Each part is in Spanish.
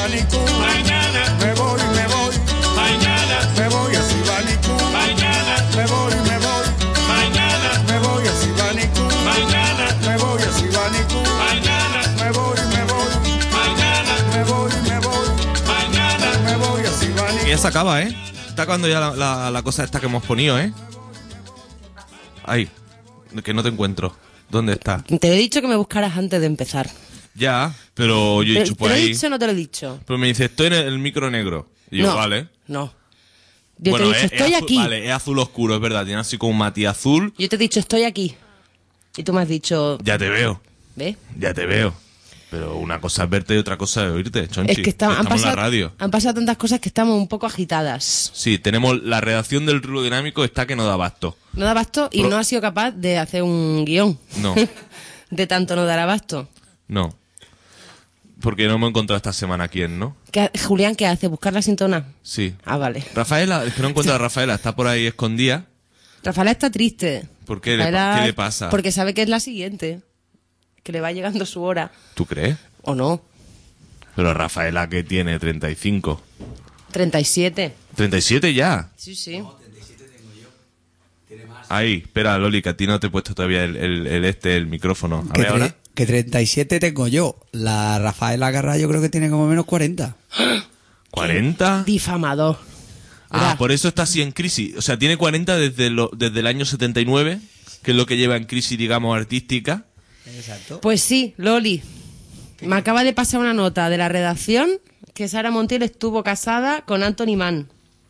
Sibánico. Mañana me voy, mañana me voy a Sibánico. Mañana me voy, mañana me voy a Sibánico. Mañana me voy a Sibánico. Mañana me voy, mañana me voy, mañana me voy a Sibánico. Y ya se acaba, ¿eh? Está acabando ya la cosa esta que hemos ponido, ¿eh? Ahí, que no te encuentro. ¿Dónde está? Te he dicho que me buscaras antes de empezar. Ya, pero yo he dicho por ¿Te lo ahí. he dicho o no te lo he dicho? Pero me dice, estoy en el micro negro. Y yo, No, vale. No. Yo Bueno, te he dicho, estoy azul, aquí. Vale, es azul oscuro, es verdad. Tiene así como un matiz azul. Yo te he dicho, estoy aquí. Y tú me has dicho, Ya te veo, ¿ves? ya te veo. Pero una cosa es verte y otra cosa es oírte, Chonchi. Es que estamos en la radio. han pasado tantas cosas que estamos un poco agitadas. Sí, tenemos la redacción del rulo dinámico está que no da abasto. No da abasto y Pro- no ha sido capaz de hacer un guión. No. De tanto no dar abasto. No. Porque no hemos encontrado esta semana quién, ¿no? Julián, ¿qué hace? ¿Buscar la sintona? Sí. Ah, vale. Rafaela, es que no encuentro a Rafaela, está por ahí escondida. Rafaela está triste. ¿Por qué? Rafaela- ¿Qué le pasa? Porque sabe que es la siguiente. Que le va llegando su hora. ¿Tú crees? ¿O no? Pero Rafaela que tiene 35. 37. 37 ya. Sí, sí. Ahí, espera, Loli, que a ti no te he puesto todavía el micrófono. A Que, ver ahora. que 37 tengo yo. La Rafaela Garra yo creo que tiene como menos 40. ¿40? Difamador. Ah, Verá. por eso está así en crisis. O sea, tiene 40 desde el año 79, que es lo que lleva en crisis, digamos, artística. Exacto. Pues sí, Loli. Me acaba de pasar una nota de la redacción que Sara Montiel estuvo casada con Anthony Mann.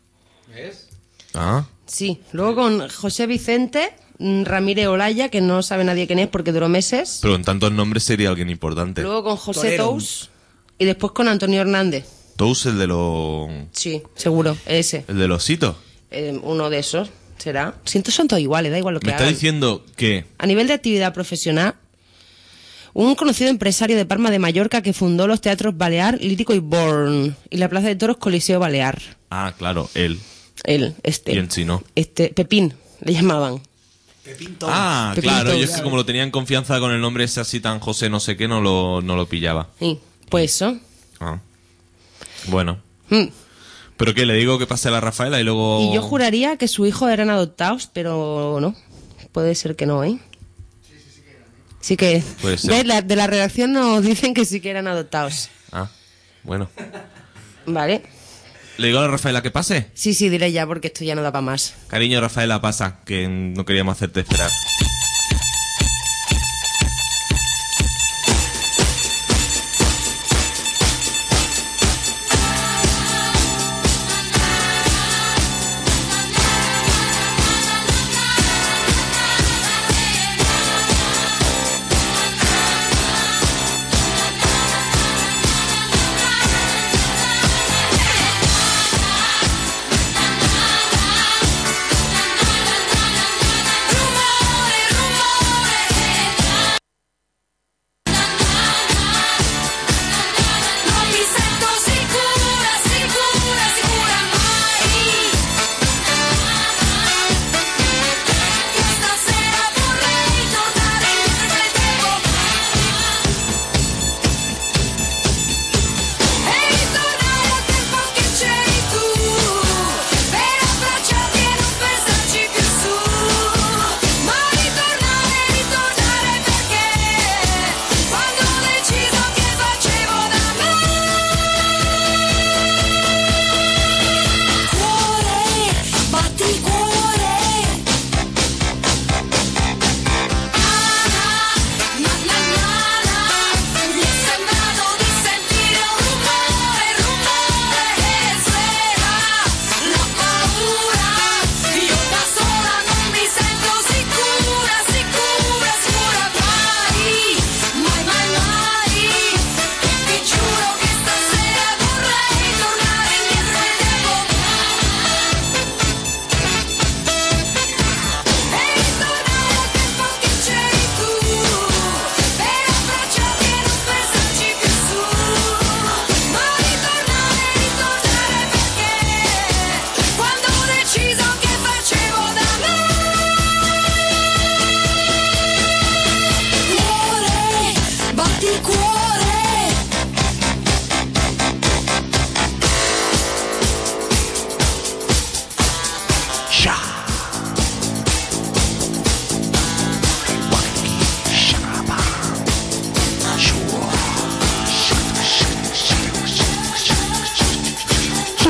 Ah, Sí. Luego con José Vicente Ramírez Olaya, que no sabe nadie quién es porque duró meses. pero en tantos nombres sería alguien importante. Luego con José Torero. Tous. Y después con Antonio Hernández. Tous, el de los... Sí, seguro, ese. El de los hitos. Uno de esos será. Siento son todos iguales, da igual lo que Me está hagan. diciendo que... A nivel de actividad profesional, un conocido empresario de Palma de Mallorca que fundó los teatros Balear, Lírico y Born y la Plaza de Toros Coliseo Balear. Ah, claro, él. Él, Y en chino. Pepín, le llamaban. Ah, Pepín claro, Tous. y es que como lo tenían confianza con el nombre ese así tan José no sé qué, no lo pillaba. Sí, pues eso. Ah. Bueno. Mm. ¿Pero qué? ¿Le digo que pase a la Rafaela y luego...? Y yo juraría que sus hijos eran adoptados, pero no. Puede ser que no, ¿eh? Sí que... Puede ser. ¿Ves? De la redacción nos dicen que sí que eran adoptados. Ah, bueno. ¿Vale? ¿Le digo a la Rafaela que pase? Sí, diré ya porque esto ya no da para más. Cariño, Rafaela, pasa, que no queríamos hacerte esperar. Rumore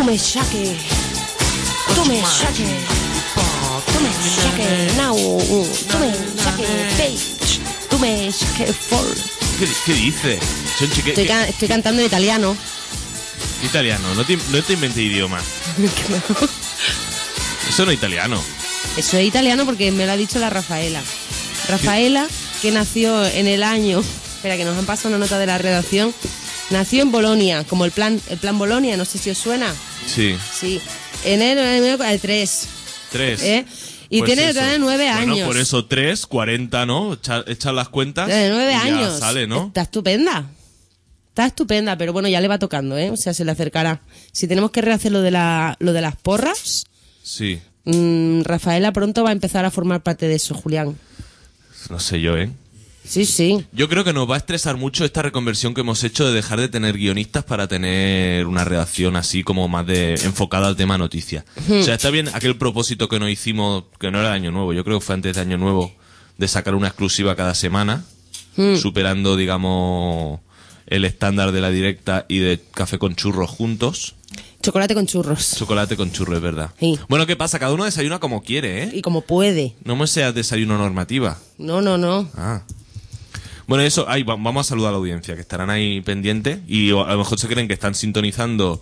me shake. Tú me shake. Tú me shake now. Tú me shake page. Tú me shake for. ¿Qué dices? Chonchi, Estoy cantando en italiano. Italiano, no te inventes idioma. Eso no es italiano. Eso es italiano porque me lo ha dicho la Rafaela. Rafaela, que nació en el año... Espera, que nos han pasado una nota de la redacción. Nació en Bolonia, como el plan Bolonia, no sé si os suena. Sí. Sí. Enero del 3. 3. Y Pues tiene eso. 9 años. Bueno, por eso 3, 40, ¿no? Echar las cuentas. De 9 y ya años. sale, ¿no? Está estupenda. Está estupenda, pero bueno, ya le va tocando, ¿eh? O sea, se le acercará. Si tenemos que rehacer lo de las porras, Sí. Rafaela pronto va a empezar a formar parte de eso, Julián. No sé yo, ¿eh? Sí, sí. Yo creo que nos va a estresar mucho esta reconversión que hemos hecho de dejar de tener guionistas para tener una redacción así como más enfocada al tema noticias. O sea, está bien aquel propósito que nos hicimos, que no era de Año Nuevo, yo creo que fue antes de Año Nuevo, de sacar una exclusiva cada semana, superando, digamos, el estándar de La Directa y de Café con Churros juntos. Chocolate con churros. Chocolate con churros, es verdad. Sí. Bueno, ¿qué pasa? Cada uno desayuna como quiere, ¿eh? Y como puede. No me seas desayuno normativa. No, no, no. Ah. Bueno, eso, vamos a saludar a la audiencia, que estarán ahí pendientes y a lo mejor se creen que están sintonizando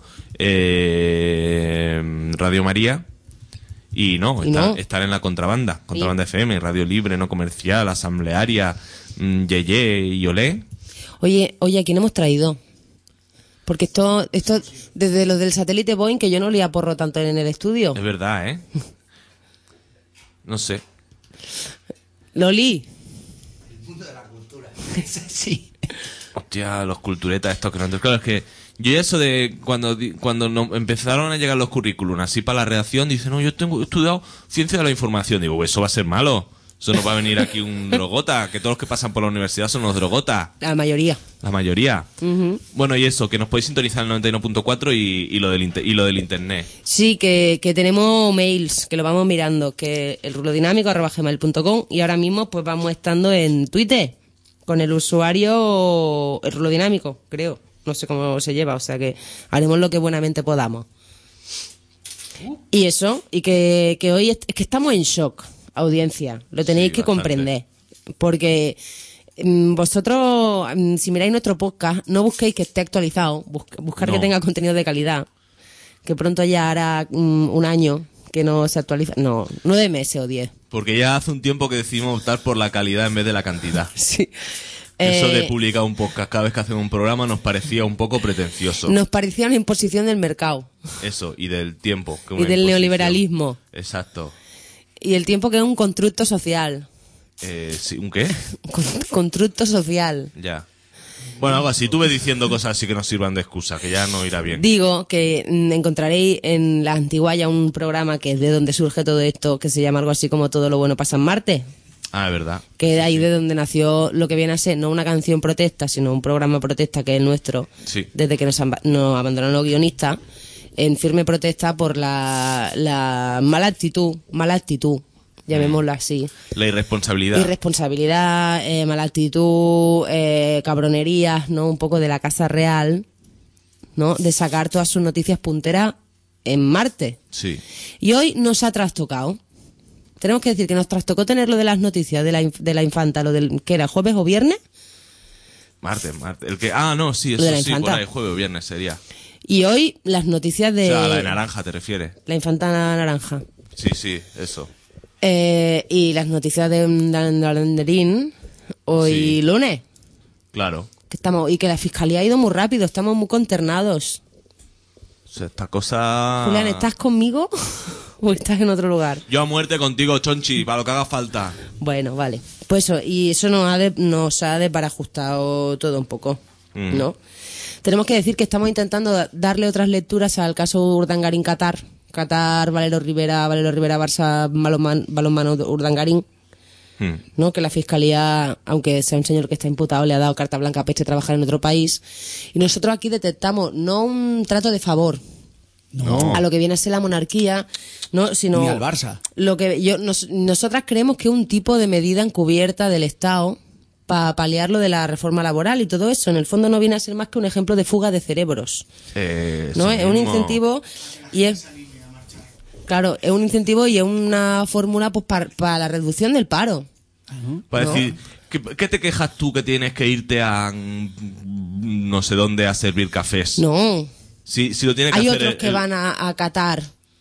Radio María y no, están en la contrabanda FM, Radio Libre, No Comercial, Asamblearia, Yeye y Olé. Oye, ¿a quién hemos traído? Porque esto desde los del satélite Boeing, que yo no olía porro tanto en el estudio. Es verdad, ¿eh? No sé. Loli. Sí. Hostia, los culturetas estos que no... Claro, es que yo eso de cuando empezaron a llegar los currículum así para la redacción, dicen, no, yo he estudiado ciencia de la información. Digo, pues eso va a ser malo. Eso no va a venir aquí un drogota, que todos los que pasan por la universidad son unos drogotas. La mayoría. La mayoría. Bueno, y eso, que nos podéis sintonizar en el 91.4 y lo del internet. Sí, que tenemos mails, que lo vamos mirando, que el rulodinámico@gmail.com, y ahora mismo pues vamos estando en Twitter con el usuario el rulodinámico, creo. No sé cómo se lleva, o sea que haremos lo que buenamente podamos. Y eso, y que hoy es que estamos en shock, audiencia. Lo tenéis que bastante. comprender. Porque vosotros, si miráis nuestro podcast, no busquéis que esté actualizado, buscar No. que tenga contenido de calidad, que pronto ya hará un año que no se actualiza. No, 9 meses o 10. Porque ya hace un tiempo que decidimos optar por la calidad en vez de la cantidad. Sí. Eso de publicar un podcast cada vez que hacemos un programa nos parecía un poco pretencioso. Nos parecía una imposición del mercado Eso, y del tiempo. Que y una del imposición. neoliberalismo. Exacto. Y el tiempo que es un constructo social. Sí, ¿un qué? Constructo social. Ya. Bueno, algo así. Tú ves diciendo cosas así que nos sirvan de excusa, que ya no irá bien. Digo que encontraréis en la Antiguaya un programa que es de donde surge todo esto, que se llama algo así como Todo lo bueno pasa en Marte. Ah, es verdad. Que de ahí de donde nació lo que viene a ser no una canción protesta, sino un programa protesta que es el nuestro, Sí. desde que nos abandonaron los guionistas, en firme protesta por la mala actitud, llamémoslo así. La irresponsabilidad. Irresponsabilidad, mala actitud, cabronerías, ¿no? Un poco de la Casa Real, ¿no? De sacar todas sus noticias punteras en Marte. Sí. Y hoy nos ha trastocado. Tenemos que decir que nos trastocó tener lo de las noticias de la infanta, lo del que era jueves o viernes. Martes. El que... Ah, no, sí, Lo de eso la sí, infanta. por ahí, jueves o viernes sería. Y hoy las noticias de... O sea, la de naranja te refieres. La infanta naranja. Sí, eso. Y las noticias de Dalanderín hoy Sí. lunes. Claro. Que estamos, y que la fiscalía ha ido muy rápido, estamos muy consternados. O sea, esta cosa... Julián, ¿estás conmigo o estás en otro lugar? Yo a muerte contigo, Chonchi, para lo que haga falta. Bueno, vale. Pues eso, y eso nos ha desbarajustado todo un poco, ¿no? Tenemos que decir que estamos intentando darle otras lecturas al caso Urdangarín Qatar, Valero Rivera, Barça, balonmano Urdangarín, ¿no? Que la fiscalía, aunque sea un señor que está imputado, le ha dado carta blanca a Peche trabajar en otro país. Y nosotros aquí detectamos no un trato de favor No. a lo que viene a ser la monarquía, no, sino Ni al Barça. lo que nosotras creemos que es un tipo de medida encubierta del Estado para paliar lo de la reforma laboral y todo eso. En el fondo no viene a ser más que un ejemplo de fuga de cerebros. ¿No? Es un incentivo y es... Claro, es un incentivo y es una fórmula pues para la reducción del paro. Para No. decir, ¿qué te quejas tú que tienes que irte a no sé dónde a servir cafés? No. Si lo tiene que Hay hacer otros que van a Qatar.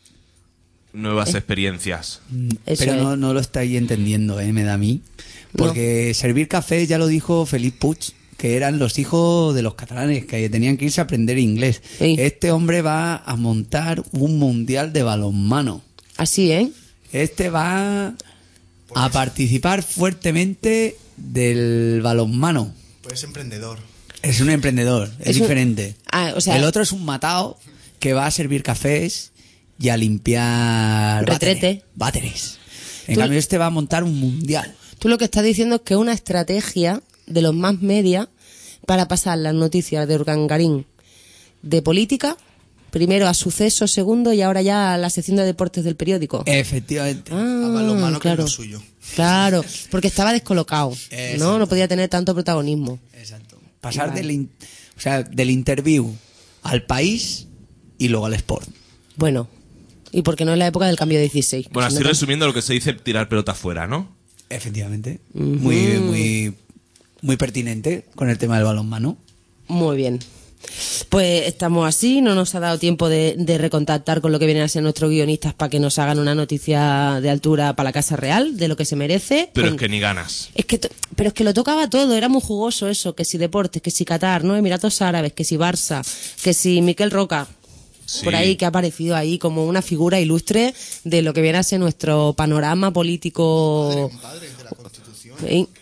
nuevas experiencias. Eso Pero es. no lo estáis entendiendo, me da a mí. Porque servir café ya lo dijo Felip Puig, que eran los hijos de los catalanes, que tenían que irse a aprender inglés. Sí. Este hombre va a montar un mundial de balonmano. Así, ¿eh? Este va a participar fuertemente del balonmano. Pues es emprendedor. Es un emprendedor, es Es un- diferente. Ah, o sea- el otro es un matao que va a servir cafés y a limpiar Retrete. váteres. En Tú- cambio este va a montar un mundial. Tú lo que estás diciendo es que es una estrategia de los más media para pasar las noticias de Urdangarín de política, primero a sucesos, segundo, y ahora ya a la sección de deportes del periódico. Efectivamente. A balonmano, que es claro. lo suyo. Claro, porque estaba descolocado, Exacto. no podía tener tanto protagonismo. Exacto. Pasar del interview al país y luego al sport. Bueno, y porque no es la época del cambio 16. Bueno, así No, resumiendo lo que se dice, tirar pelota afuera, ¿no? Efectivamente. Muy pertinente con el tema del balonmano. Muy bien. Pues estamos así, no nos ha dado tiempo de recontactar con lo que vienen a ser nuestros guionistas para que nos hagan una noticia de altura para la Casa Real, de lo que se merece. Pero Con- es que ni ganas. Pero es que lo tocaba todo, era muy jugoso eso, que si deportes, que si Qatar, ¿no? Emiratos Árabes, que si Barça, que si Miquel Roca, Sí. por ahí, que ha aparecido ahí como una figura ilustre de lo que viene a ser nuestro panorama político. Padres de la Constitución.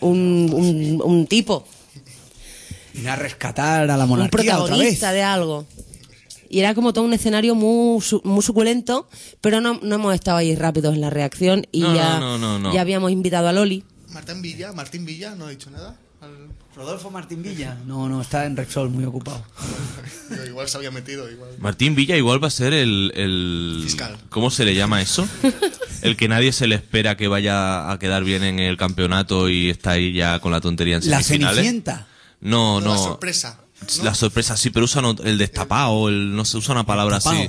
Un tipo, Ir a rescatar a la un monarquía otra vez. protagonista de algo. Y era como todo un escenario muy suculento, pero no hemos estado ahí rápidos en la reacción y No, ya, no. ya habíamos invitado a Loli. Martín Villa, no ha dicho nada. Rodolfo Martín Villa. No, está en Repsol, muy ocupado. Igual se había metido, igual. Martín Villa igual va a ser el Fiscal. ¿Cómo se le llama eso? El que nadie se le espera que vaya a quedar bien en el campeonato y está ahí ya con la tontería en La semifinales. Cenicienta. No. La sorpresa. ¿no? La sorpresa sí, pero usan el destapado, no se usa una palabra así.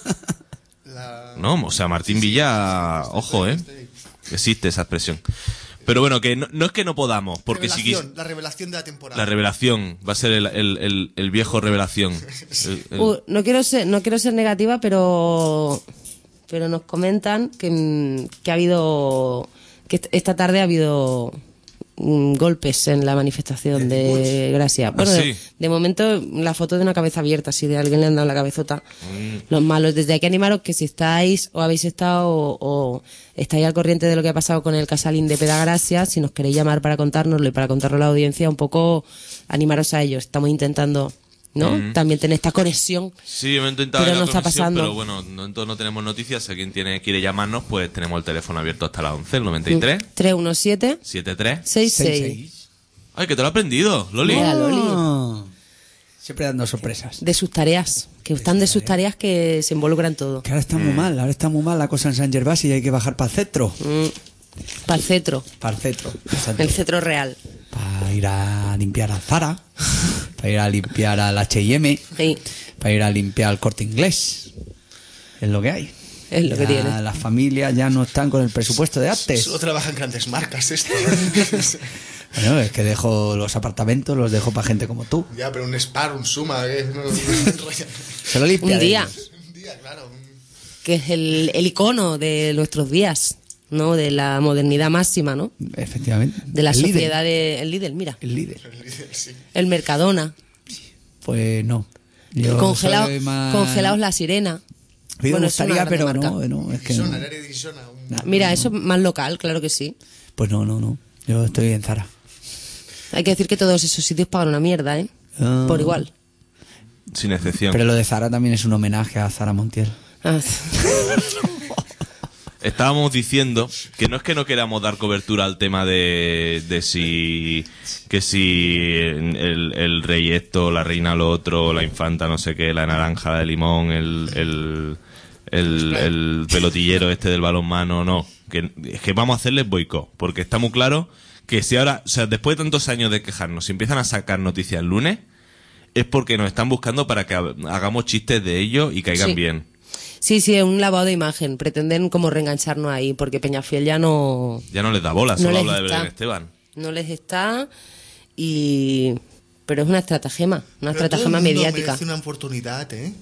La- No, o sea, Martín Villa, ojo, existe esa expresión. Pero bueno, que no es que no podamos, porque si la revelación de la temporada. la revelación va a ser el viejo revelación. No quiero ser negativa, pero nos comentan que ha habido, que esta tarde ha habido golpes en la manifestación de Gracia. Bueno, ¿Ah, sí? de momento la foto de una cabeza abierta, si de alguien le han dado la cabezota. Los malos, desde aquí animaros que si estáis o habéis estado o estáis al corriente de lo que ha pasado con el Casalín de Pedagracia, si nos queréis llamar para contárnoslo y para contarlo a la audiencia, un poco animaros a ello. Estamos intentando, ¿no? También tener esta conexión. Sí, hemos intentado Pero la no está conexión, pasando. pero bueno, no tenemos noticias. Si alguien quiere llamarnos, pues tenemos el teléfono abierto hasta las 11, el 93 317 73. 66. Ay, que te lo he aprendido, Loli. Mira, Loli. Ah. Siempre dando sorpresas. De sus tareas, que están de sus tareas que se involucran todo. Que ahora está muy mal, la cosa en San Gervasi y hay que bajar para el centro. Para el cetro, Para el centro. Exacto. el cetro real. Para ir a limpiar al Zara, para ir a limpiar al H&M, Sí, para ir a limpiar al Corte Inglés. Es lo que hay. es lo que Ya tiene. las familias ya no están con el presupuesto de antes. Solo trabajan grandes marcas esto. Bueno, es que dejo los apartamentos, los dejo para gente como tú. Ya, pero un Spar, un Suma, Se lo limpia Un día, un día, claro. que es el icono de nuestros días, ¿no? De la modernidad máxima, ¿no? Efectivamente. De la El líder. sociedad el líder, mira. El líder. El Mercadona. Pues no. Yo soy más- Congelaos la sirena. A mí me Bueno, es una gustaría, grande pero marca. no, es que Disona, no. el área de Disona. Mira, eso es más local, claro que sí. Pues no. Yo estoy en Zara. Hay que decir que todos esos sitios pagan una mierda, ¿eh? Ah. Por igual. Sin excepción. Pero lo de Zara también es un homenaje a Zara Montiel. Ah, Estábamos diciendo que no es que no queramos dar cobertura al tema de si el rey esto, la reina lo otro, la infanta no sé qué, la naranja de limón, el pelotillero este del balonmano, no. Es que vamos a hacerles boicot, porque está muy claro que si ahora, o sea, después de tantos años de quejarnos, si empiezan a sacar noticias el lunes, es porque nos están buscando para que hagamos chistes de ello y caigan Sí. bien. Sí, es un lavado de imagen. Pretenden como reengancharnos ahí, porque Peñafiel ya no Ya no les da bola, No solo les habla de está. Belén Esteban. les está y... Pero es una estratagema, una Pero todo el estratagema mundo mediática. merece una oportunidad, ¿eh?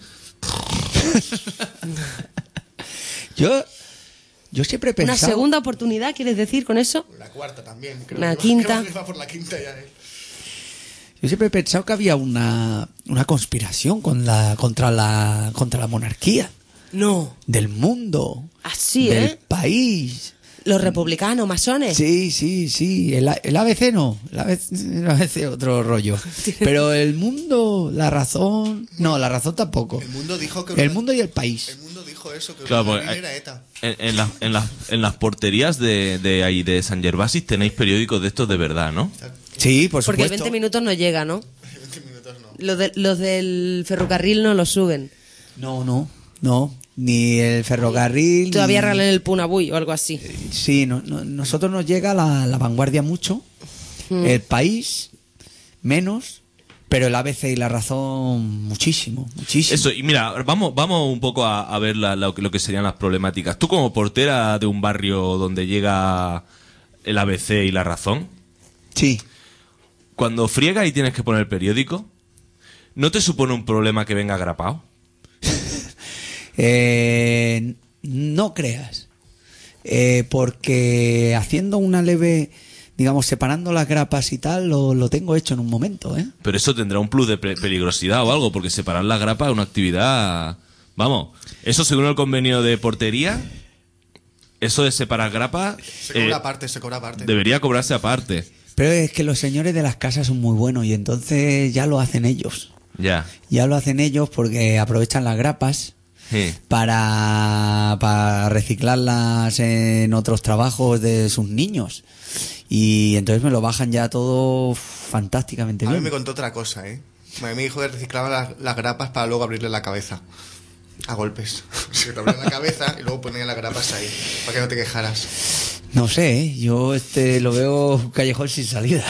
Yo siempre he ¿Una pensado... segunda oportunidad, quieres decir con eso? La cuarta también. Una que quinta. Creo que va por la quinta ya, ¿eh? Yo siempre he pensado que había una conspiración contra la monarquía No. del mundo, Así, del ¿eh? país. Los republicanos, masones. Sí. El ABC no. El ABC otro rollo. Pero el mundo, la razón... No, la razón tampoco. El mundo dijo que... El mundo y el país. El mundo dijo eso, que Claro, Berlín porque era ETA. en las porterías de ahí de San Gervasis tenéis periódicos de estos de verdad, ¿no? Sí, por Porque supuesto. 20 minutos no llega, ¿no? 20 minutos no. Los del ferrocarril no lo suben. No. Ni el ferrocarril... Todavía ni- regalan el Punabuy o algo así. Sí, nosotros nos llega la vanguardia mucho, el país menos, pero el ABC y la razón muchísimo. Eso, y mira, vamos un poco a ver lo que serían las problemáticas. Tú como portera de un barrio donde llega el ABC y la razón, Sí. cuando friegas y tienes que poner el periódico, ¿no te supone un problema que venga grapado? No creas, porque haciendo una leve, digamos, separando las grapas y tal, lo tengo hecho en un momento, ¿eh? Pero eso tendrá un plus de peligrosidad o algo, porque separar la grapa es una actividad... Vamos, eso según el convenio de portería, eso de separar grapas Se cobra aparte, se cobra aparte. debería cobrarse aparte. Pero es que los señores de las casas son muy buenos y entonces ya lo hacen ellos. Ya. Ya lo hacen ellos porque aprovechan las grapas Sí. para reciclarlas en otros trabajos de sus niños. Y entonces me lo bajan ya todo fantásticamente A mí bien. me contó otra cosa, ¿eh? A mí me dijo que reciclaba las grapas para luego abrirle la cabeza. A golpes. Se te abría la cabeza y luego ponía las grapas ahí. Para que no te quejaras. No sé, ¿eh? Yo lo veo un callejón sin salida.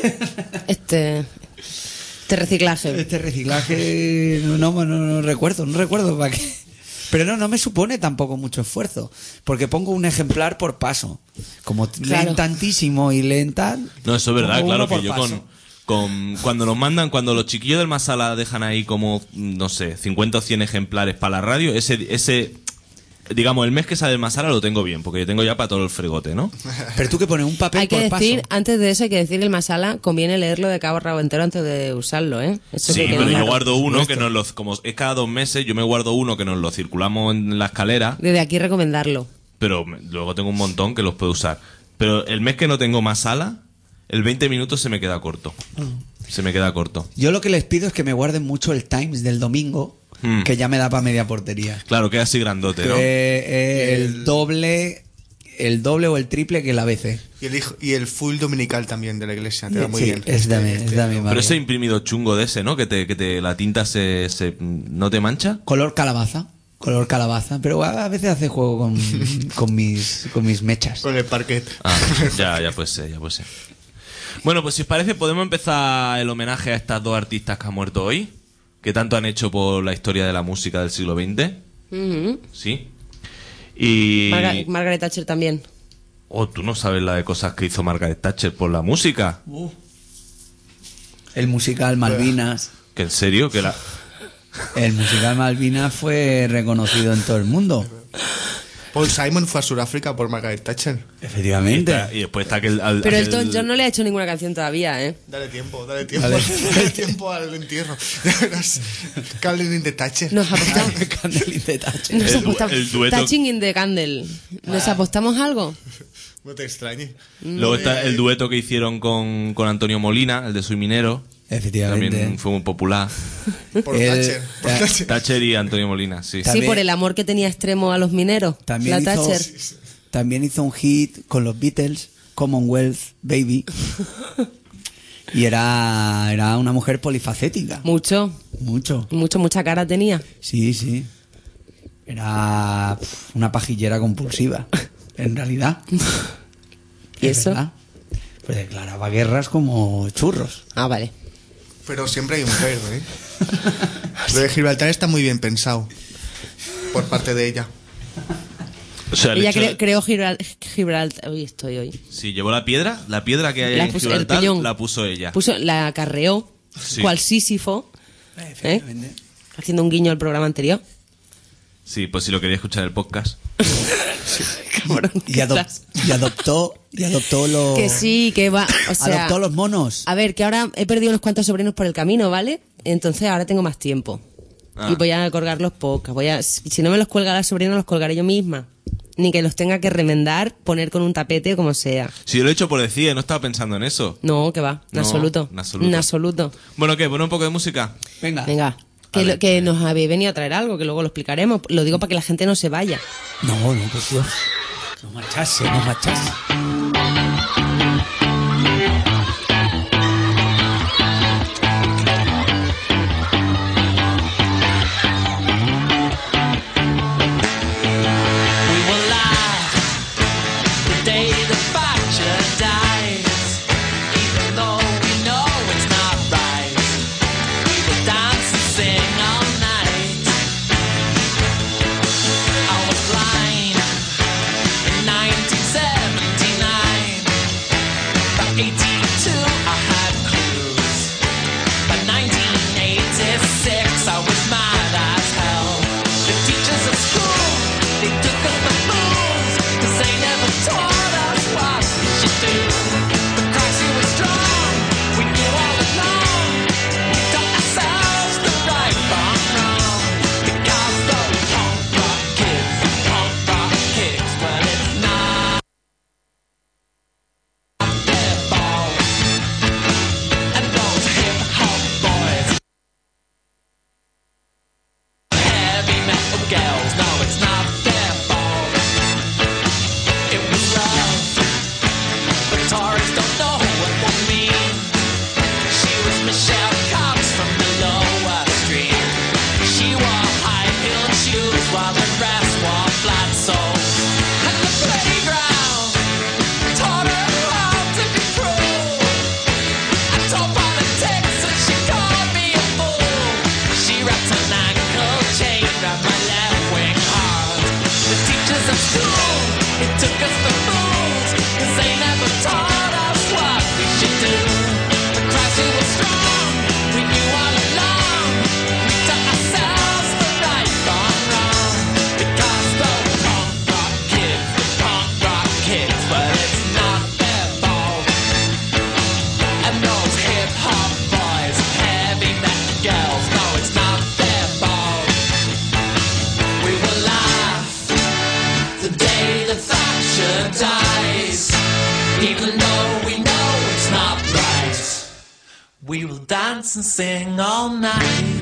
Este reciclaje. Este reciclaje no recuerdo para qué. Pero no me supone tampoco mucho esfuerzo, porque pongo un ejemplar por paso. Como Claro. leen tantísimo y leen tan... No, eso es verdad, pongo claro uno por que yo paso. cuando nos mandan, cuando los chiquillos del Masala dejan ahí como, no sé, 50 o 100 ejemplares para la radio, ese digamos, el mes que sale del Masala lo tengo bien, porque yo tengo ya para todo el fregote, ¿no? Pero tú que pones un papel Hay que por decir, paso. antes de eso hay que decir que el masala conviene leerlo de cabo a rabo entero antes de usarlo, ¿eh? Eso Sí, que quede pero yo claro. guardo uno que nos lo, como es cada 2 meses, yo me guardo uno que nos lo circulamos en la escalera, Desde aquí recomendarlo. pero luego tengo un montón que los puedo usar. Pero el mes que no tengo Masala, el 20 minutos se me queda corto. Se me queda corto. Yo lo que les pido es que me guarden mucho el Times del domingo, que ya me da para media portería. Claro, queda así grandote, ¿no? El doble o el triple que el ABC. Y el full dominical también de la iglesia. Te va muy Sí, bien. es también Pero ese imprimido chungo de ese, ¿no? Que la tinta no te mancha. color calabaza, pero a veces hace juego con mis mechas. Con el parquet. Ah, ya puede ser. Bueno, pues si os parece podemos empezar el homenaje a estas dos artistas que han muerto hoy, que tanto han hecho por la historia de la música del siglo XX. Ujú. Sí. Y... Margaret Thatcher también. Oh, tú no sabes la de cosas que hizo Margaret Thatcher por la música. El musical Malvinas. Que en serio, que la... El musical Malvinas fue reconocido en todo el mundo. Paul Simon fue a Sudáfrica por Margaret Thatcher. Efectivamente. Y después está aquel... Pero Elton John no le ha hecho ninguna canción todavía, ¿eh? Dale tiempo. Dale tiempo al entierro. Ya verás. Candle in the Thatcher. Nos apostamos. Candle in the Thatcher. Nos El apostamos. dueto- Touching in the Candle. ¿Nos apostamos algo? No te extrañe. Luego está el dueto que hicieron con Antonio Molina, el de Soy Minero. Efectivamente. También fue muy popular. Por El- Thatcher. Por ta- Thatcher. Thatcher y Antonio Molina, sí. También- Sí, por el amor que tenía extremo a los mineros. También la hizo, Thatcher. también hizo un hit con los Beatles, Commonwealth Baby. Y era una mujer polifacética. Mucho, mucha cara tenía. Sí. Era una pajillera compulsiva, en realidad. ¿Y Es eso? verdad. Pues declaraba guerras como churros. Ah, vale. Pero siempre hay un pero, ¿eh? Lo de Gibraltar está muy bien pensado. Por parte de ella. O sea, el Ella hecho- creó Gibraltar. Hoy estoy hoy. Sí, llevó la piedra que hay La en puso- el Gibraltar, peñón. la puso ella. La acarreó, Sí. cual Sísifo, haciendo un guiño al programa anterior. Sí, pues si lo quería escuchar en el podcast. Cabrón, Y, ¿qué adop- estás? y adoptó los... Que sí, que va. O sea, adoptó los monos. a ver, que ahora he perdido unos cuantos sobrinos por el camino, ¿vale? Entonces ahora tengo más tiempo. Ah. Y voy a colgar los podcasts. Si no me los cuelga la sobrina, los colgaré yo misma. Ni que los tenga que remendar, poner con un tapete o como sea. Si yo lo he hecho por decir, no estaba pensando en eso. No, que va. En No, absoluto. en absoluto. En absoluto. Bueno, ¿qué? ¿Pone un poco de música? Venga. Venga. Que, A ver, que nos habéis venido a traer algo, que luego lo explicaremos. Lo digo para que la gente no se vaya. No, pues Dios. No machase. We will laugh the day the factor dies, even though we know it's not right. We will dance and sing all night. I was blind in 1979. By 82 I had clues. By 1986 I was mad as hell. The teachers of school, they took us the fools, 'cause they never taught us what we should do. The Christ was strong, we knew all along. We taught ourselves the right from wrong. Because those punk rock kids, but it's not their fault. And those hip hop boys, heavy metal girls, no, it's not their fault. It was love, but Tories don't know what that means. She was Michelle Cox from the lower street. She wore high-heeled shoes while the rest wore flat soles. And the playground taught her how to be cruel. I told politics and she called me a fool. She wrapped an ankle chain around my left wing heart. The teachers at school, it took us the fools, 'cause they never taught us what we should do. The Christ who was strong, we knew all along. We taught ourselves the right from wrong. Because those punk rock kids, but it's not their fault. And those hip hop boys, heavy metal girls, no, it's not their fault. We will laugh the day the Thatcher dies, even though we know it's not right. We will dance and sing all night.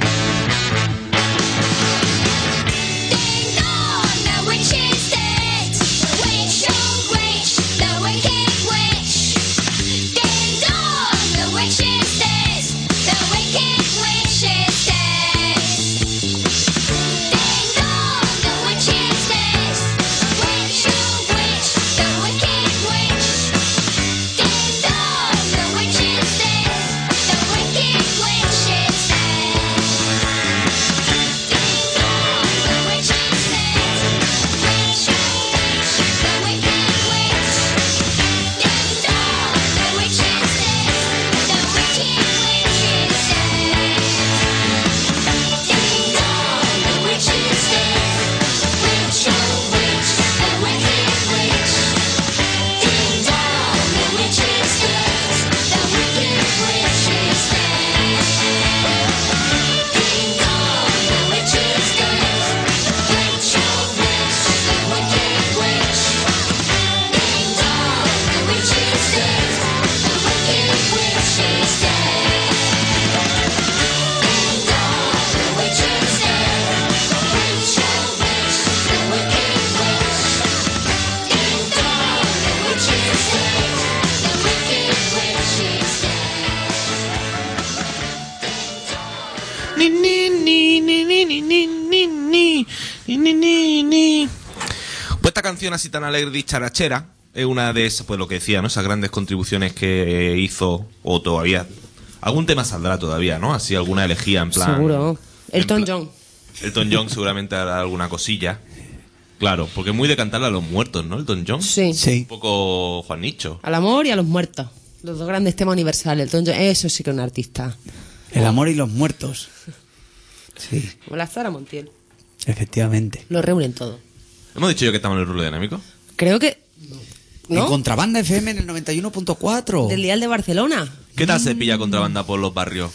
Ding dong, the witch is dead. Witch, oh witch, the wicked witch. Ding dong, the witch is dead. The wicked witch is dead. Ding dong, the witch is dead. Witch, oh witch, the wicked witch. Ding dong, the witch is dead. The wicked witch is dead. Ding dong, the witch is dead. Witch, oh witch, the wicked witch. Ding dong, the witch is dead. The wicked witch is dead. Ding dong, the witch is dead. Witch, oh witch, the wicked witch. Ding dong, the witch is dead. The wicked witch is dead. Ding dong, the witch is dead. Witch, oh witch, the wicked witch. Ding dong, the witch is dead. The wicked witch is dead. Ding dong, the witch is dead. Witch, oh witch, the wicked witch. Ding dong, the witch is dead. The wicked witch is dead. Ni, ni, ni, ni, ni, ni, ni, ni, ni, ni, ni, ni. Pues esta canción así tan alegre y charachera, es una de esas, pues lo que decía, ¿no? Esas grandes contribuciones que hizo, o todavía. Algún tema saldrá todavía, ¿no? Así alguna elegía en plan. Seguro. Elton John. Elton John seguramente hará alguna cosilla. Claro, porque es muy de cantarle a los muertos, ¿no? Elton John. Sí. Un Sí. poco Juan Nicho. Al amor y a los muertos. Los dos grandes temas universales. Elton John, eso sí que es un artista. El amor y los muertos. Sí, Como la Zara Montiel. efectivamente. Lo reúnen todo. ¿Hemos dicho yo que estamos en el rulo dinámico? Creo que... En ¿No? Contrabanda FM en el 91.4. Del Dial de Barcelona. ¿Qué tal se pilla contrabanda por los barrios?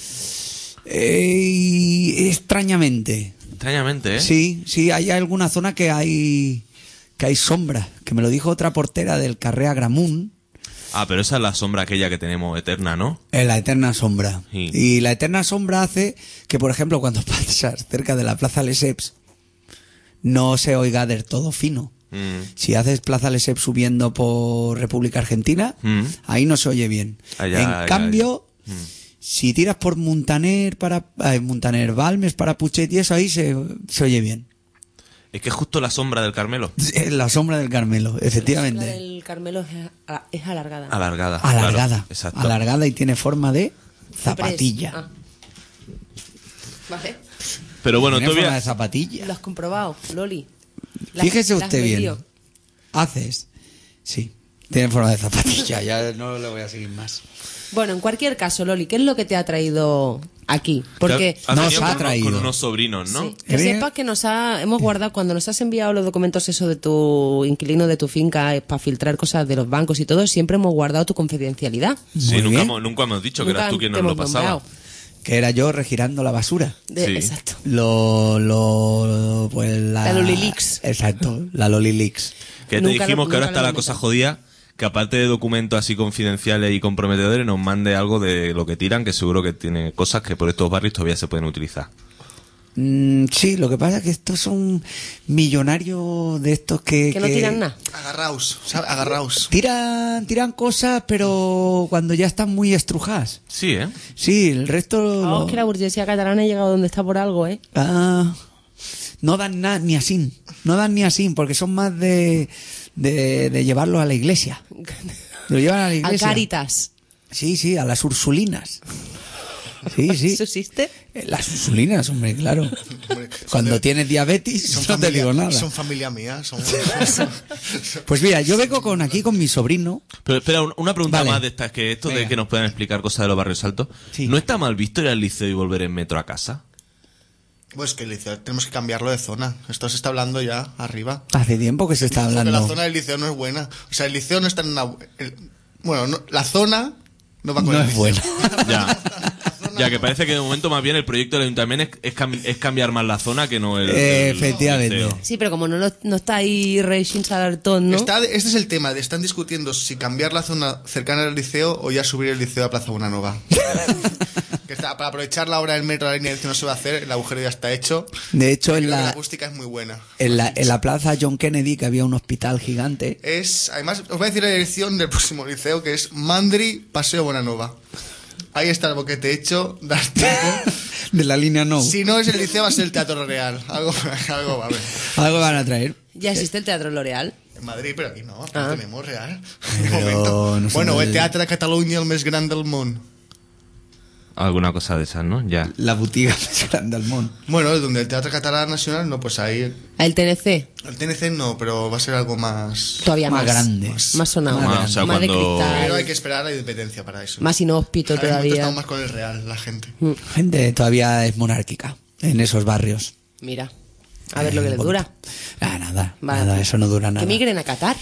Extrañamente. Extrañamente, ¿eh? Sí, sí, hay alguna zona que hay sombra, que me lo dijo otra portera del Carrer Agramunt, Ah, pero esa es la sombra aquella que tenemos eterna, ¿no? en la eterna sombra. Sí. Y la eterna sombra hace que, por ejemplo, cuando pasas cerca de la Plaza Lesseps, no se oiga del todo fino. Si haces Plaza Lesseps subiendo por República Argentina, ahí no se oye bien. Allá, En cambio, si tiras por Muntaner Balmes para Puchet y eso, ahí se oye bien. Es que es justo la sombra del Carmelo. La sombra del Carmelo, La efectivamente. del Carmelo es alargada. Alargada. Alargada. Claro, exacto. Alargada y tiene forma de zapatilla. Ah. Vale. Pero bueno, Tiene forma todavía... de zapatilla. Lo has comprobado, Loli. Fíjese Las usted bien. medió. Haces. Sí. Tiene forma de zapatilla. Ya no le voy a seguir más. Bueno, en cualquier caso, Loli, ¿qué es lo que te ha traído aquí? Porque Has nos venido ha con traído. con unos sobrinos, ¿no? sí, que Bien. sepas que hemos guardado, cuando nos has enviado los documentos eso de tu inquilino de tu finca para filtrar cosas de los bancos y todo, siempre hemos guardado tu confidencialidad. Sí, Muy nunca bien. nunca hemos dicho que Nunca eras tú quien te nos lo hemos pasaba. nombrado. Que era yo regirando la basura. Sí. Exacto. Pues La Lolilix. Exacto, la Lolilix. Que te Nunca dijimos lo- que ahora nunca está lo la cosa metan. jodida, que aparte de documentos así confidenciales y comprometedores, nos mande algo de lo que tiran, que seguro que tiene cosas que por estos barrios todavía se pueden utilizar. Sí, lo que pasa es que estos son millonarios de estos Que no tiran nada. Agarraos, ¿sabes? Agarraos. Tiran cosas, pero cuando ya están muy estrujadas. Sí, ¿eh? Sí, el resto... Vamos, que la burguesía catalana ha llegado donde está por algo, ¿eh? No dan nada ni así. No dan ni así, porque son más de llevarlo a la iglesia. Lo llevan a la A iglesia. Cáritas. Sí, sí, a las Ursulinas. Sí, sí. ¿Eso existe? Las Ursulinas, hombre, claro. Hombre, Cuando tienes diabetes, no te digo nada. Son familia mía. Son... Pues mira, yo vengo aquí con mi sobrino. Pero espera, una pregunta Vale. más de estas, que esto de Venga. que nos puedan explicar cosas de los barrios altos. Sí. ¿No está mal visto ir al liceo y volver en metro a casa? Pues que el liceo tenemos que cambiarlo de zona. Esto se está hablando ya arriba. Hace tiempo que se está Porque hablando. la zona del liceo no es buena. O sea, el liceo no está en una... Bueno, la zona no va con No el es liceo. buena. Ya. Ya, que parece que de momento más bien el proyecto del ayuntamiento es cambiar más la zona que no el Efectivamente. liceo. Sí, pero como no está ahí Reixin Salartón, ¿no? Este es el tema. Están discutiendo si cambiar la zona cercana al liceo o ya subir el liceo a Plaza Bonanova. Que está, para aprovechar la obra del metro, la línea que no se va a hacer, el agujero ya está hecho. De hecho, Creo en que la la, acústica es muy buena. en la plaza John Kennedy, que había un hospital gigante. Además, os voy a decir la dirección del próximo liceo, que es Mandri, Paseo Bonanova. Ahí está el boquete hecho, das tiempo. De la línea No. Si no es el liceo, va a ser el Teatro Real. Algo va a haber. Algo van a traer. Ya existe el Teatro L'Oreal. En Madrid, pero aquí no, Ah. no tenemos Real. Pero De momento. no sé Bueno, el el- Teatre de Catalunya, el més gran del món. Alguna cosa de esas, ¿no? Ya. La botiga más grande del mundo. Bueno, donde el Teatre Catalán Nacional, no, pues ahí. El TNC, El TNC no, pero va a ser algo más. todavía Más más. grande. Más sonado. Más, Más, o sea, más de cuando- Pero hay cristal. que esperar a la independencia para eso. Más inhóspito Ahora mismo todavía. estamos más con el Real, la gente. Gente todavía es monárquica en esos barrios. Mira, a ver lo que les dura. Nada, Vale. nada, eso no dura nada. Que migren a Qatar.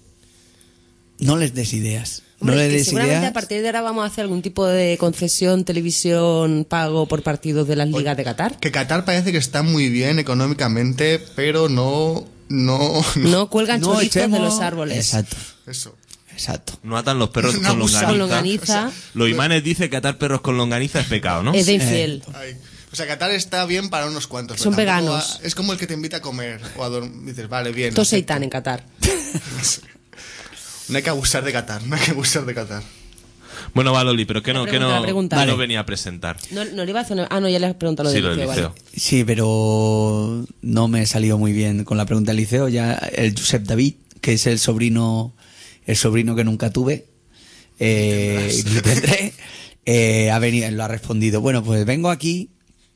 No les des ideas. Hombre, no les que des seguramente ideas. a partir de ahora vamos a hacer algún tipo de concesión, televisión, pago por partidos de las ligas de Qatar. Que Qatar parece que está muy bien económicamente, pero no. No cuelgan No chorizos de echemos- los árboles. Exacto, Eso. exacto. No atan los perros No con abusan. Con longaniza. longaniza. Los imanes dicen que atar perros con longaniza es pecado, ¿no? Es de infiel. Ay. O sea, Qatar está bien para unos cuantos. Son pero tampoco veganos. es como el que te invita a comer o a dormir. Dices, vale, bien. Todo acepto. seitán en Qatar. No hay que abusar de Qatar, no hay que abusar de Qatar. Bueno, va, Loli, pero que no, La pregunta. no Vale. venía a presentar. No le iba a hacer... Ah, no, ya le has preguntado lo Sí, del lo del liceo, liceo. vale. Sí, pero no me he salido muy bien con la pregunta del liceo. Ya el Josep David, que es el sobrino el sobrino que nunca tuve, ni tendré, ha venido, lo ha respondido. Bueno, pues vengo aquí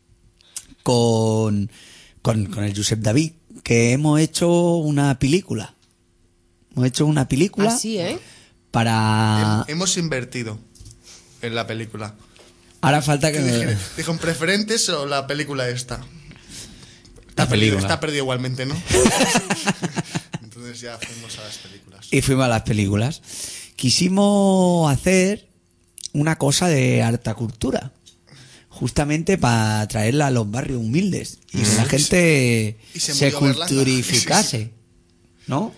con el Josep David, que hemos hecho una película. Hemos hecho una película Así, ¿eh? para... Hemos invertido en la película. Ahora falta que me... Dijo, ¿en preferentes o la película esta? La película. Está perdido igualmente, ¿no? Entonces ya fuimos a las películas. Y fuimos a las películas. Quisimos hacer una cosa de alta cultura, justamente para traerla a los barrios humildes y que la gente Y se se murió Berlanga. culturificase, ¿no?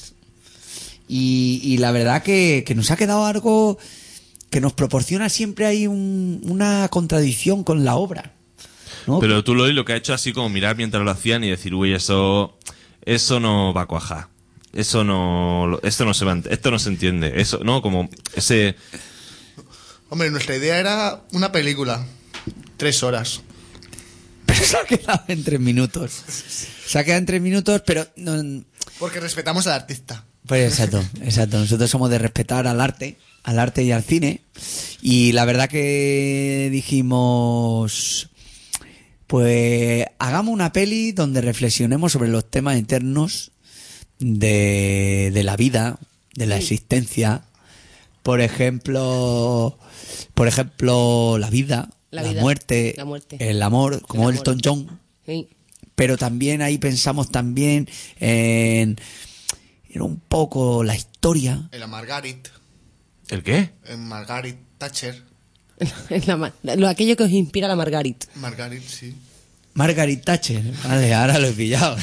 Y la verdad que nos ha quedado algo que nos proporciona siempre ahí una contradicción con la obra, ¿no? Pero tú lo que ha hecho así como mirar mientras lo hacían y decir, uy, eso no va a cuajar. Esto no se entiende. Eso, ¿no? Como ese... Hombre, nuestra idea era una película. 3 horas. Pero se ha quedado en 3 minutos. Se ha quedado en 3 minutos, pero... No, Porque respetamos al artista. pues exacto. Nosotros somos de respetar al arte y al cine. Y la verdad que dijimos, pues hagamos una peli donde reflexionemos sobre los temas eternos de la vida, de la existencia. Por ejemplo, la vida, La la vida, muerte, la muerte. el amor, como El amor. Elton John. Sí. Pero también ahí pensamos también en un poco la historia. En la Margaret. ¿El qué? En Margaret Thatcher. Aquello que os inspira la Margaret. Margaret, sí. Margaret Thatcher. Vale, ahora lo he pillado.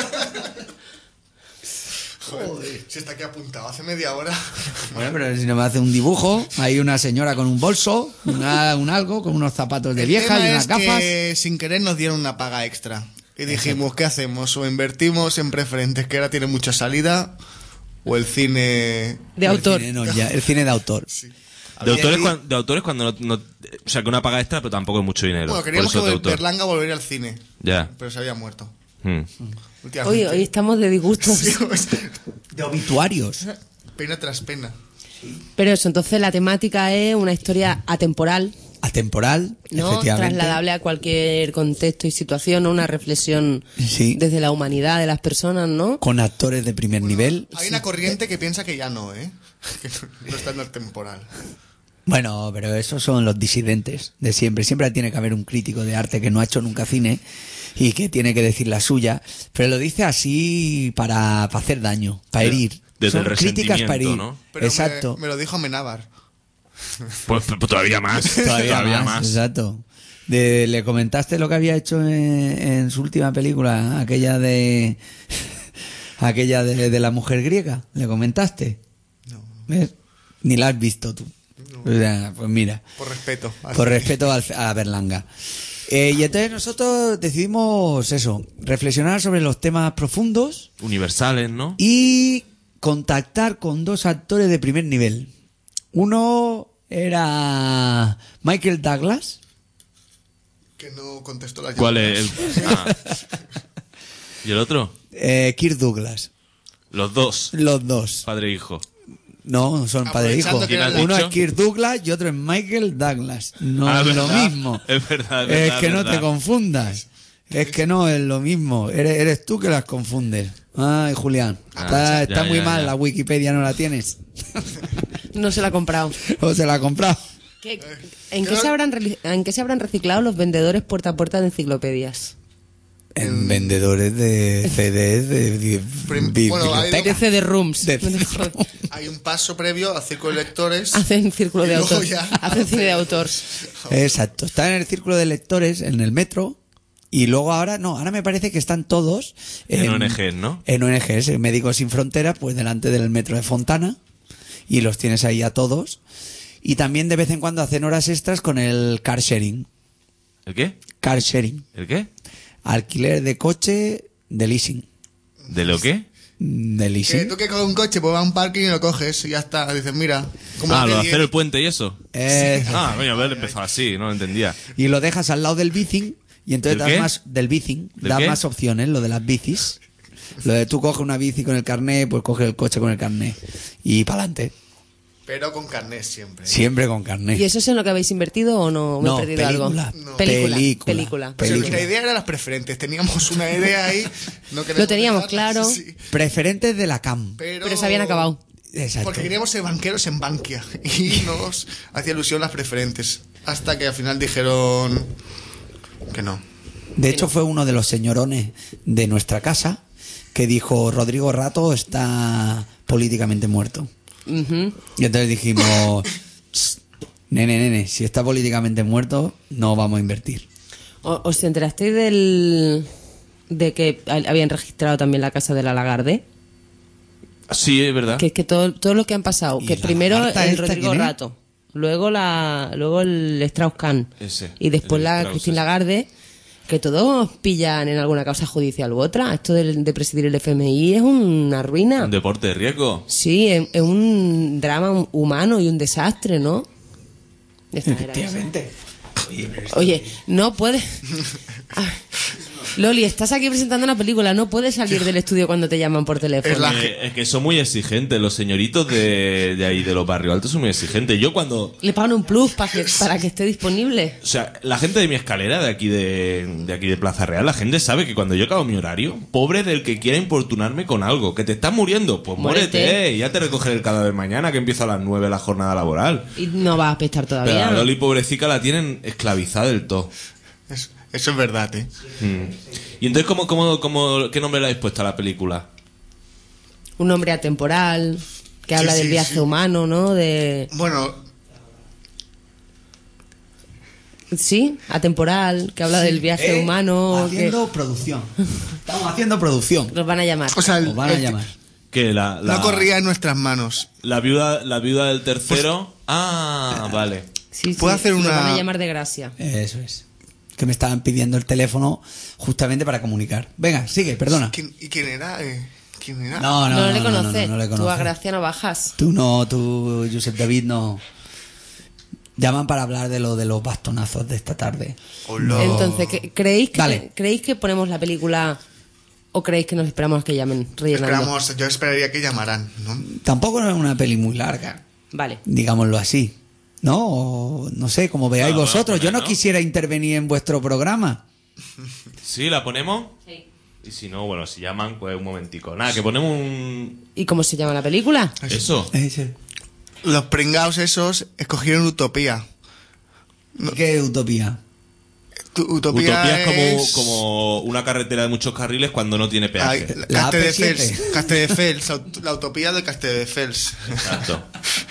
Joder, si está aquí apuntado hace media hora. Bueno, pero si no me hace un dibujo, hay una señora con un bolso, un algo, con unos zapatos de El vieja tema y unas es gafas. que sin querer nos dieron una paga extra. Y dijimos, ¿qué hacemos? O invertimos en preferentes, que ahora tiene mucha salida, o el cine... De autor. El cine, no, ya, el cine de autor. De autores cuando no... O sea, que una paga extra, pero tampoco es mucho dinero. Bueno, Por queríamos eso de que autor. Berlanga volvería al cine. Ya. Pero se había muerto. Mm. Últimamente. Hoy estamos de disgustos. Sí, pues, De obituarios. pena tras pena. Pero eso, entonces la temática es una historia atemporal, Atemporal, ¿no? efectivamente. Trasladable a cualquier contexto y situación, ¿no? Una reflexión Sí. desde la humanidad de las personas, ¿no? Con actores de primer nivel. Hay una corriente que piensa que ya no, ¿eh? Que no está en el temporal. Bueno, pero esos son los disidentes de siempre. Siempre tiene que haber un crítico de arte que no ha hecho nunca cine y que tiene que decir la suya. Pero lo dice así para hacer daño, para herir. Desde Son el críticas para resentimiento, herir. ¿no? Pero Exacto. me lo dijo Amenábar. Pues todavía más. Todavía más. Exacto. ¿Le comentaste lo que había hecho en su última película? Aquella de la mujer griega. ¿Le comentaste? No. ¿Ves? Ni la has visto tú. O sea, pues mira. Por respeto. Por respeto a Berlanga. Y entonces nosotros decidimos eso, reflexionar sobre los temas profundos Universales, ¿no? y contactar con 2 actores de primer nivel. Uno era Michael Douglas. Que no contestó la ¿Cuál llamada. es el...? Ah. ¿Y el otro? Kirk Douglas. Los dos. Los dos. Padre e hijo. No, son padre e hijo. Aprovechando que ¿Quién has Uno dicho? es Kirk Douglas y otro es Michael Douglas. No Ah, es lo verdad. mismo. Es verdad, Es que no verdad. te confundas. Es que no es lo mismo. Eres tú que las confundes. Ay, Julián. Ah, Está ya, muy ya, mal. ya. La Wikipedia no la tienes. No se la ha comprado. O se la ha comprado. ¿En qué se habrán reciclado los vendedores puerta a puerta de enciclopedias? En vendedores de CDs, de Bueno, hay- De CD-rooms. De- Hay un paso previo a círculo de lectores. Hacen círculo de Y luego autor. ya Hacen cine de autor. Exacto. Están en el círculo de lectores, en el metro. Y luego ahora me parece que están todos En ONGs, ¿no? En ONGs, en Médicos Sin Fronteras, pues delante del metro de Fontana. Y los tienes ahí a todos. Y también de vez en cuando hacen horas extras con el car sharing. ¿El qué? Car sharing. ¿El qué? Alquiler de coche de leasing. ¿De lo qué? De Que leasing. tú que coges un coche, pues vas a un parking y lo coges y ya está. Dices, mira, como Ah, la lo de de hacer el puente y eso. Eso. Ah, coño, haber empezado así, no lo entendía. Y lo dejas al lado del bicing y entonces ¿Del das qué? más del bicing, ¿Del da qué? más opciones, lo de las bicis. Lo de tú coges una bici con el carnet, pues coges el coche con el carnet. Y para adelante. Pero con carnet siempre. Siempre con carnet. ¿Y eso es en lo que habéis invertido o no? ¿Me he perdido película. algo? No. Película. Pues Película. la idea era las preferentes. Teníamos una idea ahí. No queremos Lo teníamos dejarla, claro. sí, Preferentes de la CAM. Pero se habían acabado. Exacto. Porque queríamos ser banqueros en Bankia. Y nos hacía ilusión las preferentes. Hasta que al final dijeron que no. De hecho, fue uno de los señorones de nuestra casa que dijo: Rodrigo Rato está políticamente muerto. Ujú. Y entonces dijimos: nene, si está políticamente muerto, no vamos a invertir. ¿Os enterasteis de que habían registrado también la casa de la Lagarde? Sí, es verdad. Que es que todo lo que han pasado, ¿Y que la primero Marta el esta Rodrigo quién es? Rato, luego el Strauss-Kahn Ese, y después el la Strauss Christine ese. Lagarde, que todos pillan en alguna causa judicial u otra. Esto de presidir el FMI es una ruina. Un deporte de riesgo. Sí, es un drama humano y un desastre, ¿no? Esta era esa. Oye, no puedes... Ay. Loli, estás aquí presentando una película, no puedes salir del estudio cuando te llaman por teléfono. Es la- Es que son muy exigentes. Los señoritos de ahí, de los barrios altos, son muy exigentes. Yo cuando... Le pagan un plus para que esté disponible. O sea, la gente de mi escalera, de aquí de Plaza Real, la gente sabe que cuando yo acabo mi horario, pobre del que quiera importunarme con algo, que te estás muriendo, pues Muérete. muérete, y ya te recogeré el cadáver mañana, que empieza a las 9 la jornada laboral. Y no vas a apestar Pero todavía. a Loli, pobrecita, la tienen esclavizada del todo. Eso es verdad, ¿eh? Y entonces, ¿qué nombre le habéis puesto a la película? Un hombre atemporal, que habla Sí, del sí, viaje sí. humano, ¿no? Bueno, Sí, atemporal, que habla del viaje humano. Que Haciendo producción. Estamos haciendo producción. nos van a llamar. o sea, Os van a el- llamar. Que no corría en nuestras manos. La viuda del tercero. Vale. Sí, ¿puedo hacer nos una- van a llamar de gracia. Eso es. Que me estaban pidiendo el teléfono justamente para comunicar. Venga, sigue, perdona. ¿Y quién era? ¿Quién era? No, No, le conoces. no le Tú a conoces. Gracia no bajas. Tú, Josep David, no. Llaman para hablar de los bastonazos de esta tarde. Hola. Entonces, ¿creéis Dale. que ponemos la película o creéis que nos esperamos a que llamen rellenando? Esperamos, yo esperaría que llamaran, ¿no? Tampoco es una peli muy larga, Vale. digámoslo así. ¿No? O no sé, como veáis No, vosotros. no, Yo no ¿no? quisiera intervenir en vuestro programa. ¿Sí? ¿La ponemos? Sí. Y si no, bueno, si llaman, pues un momentico. Nada, que ponemos un... ¿Y cómo se llama la película? Eso. Los pringaos esos escogieron Utopía. ¿Qué utopía? Utopía es como una carretera de muchos carriles cuando no tiene Ay, peaje. La Castelldefels. AP7. Castelldefels. La utopía de Castelldefels. Exacto.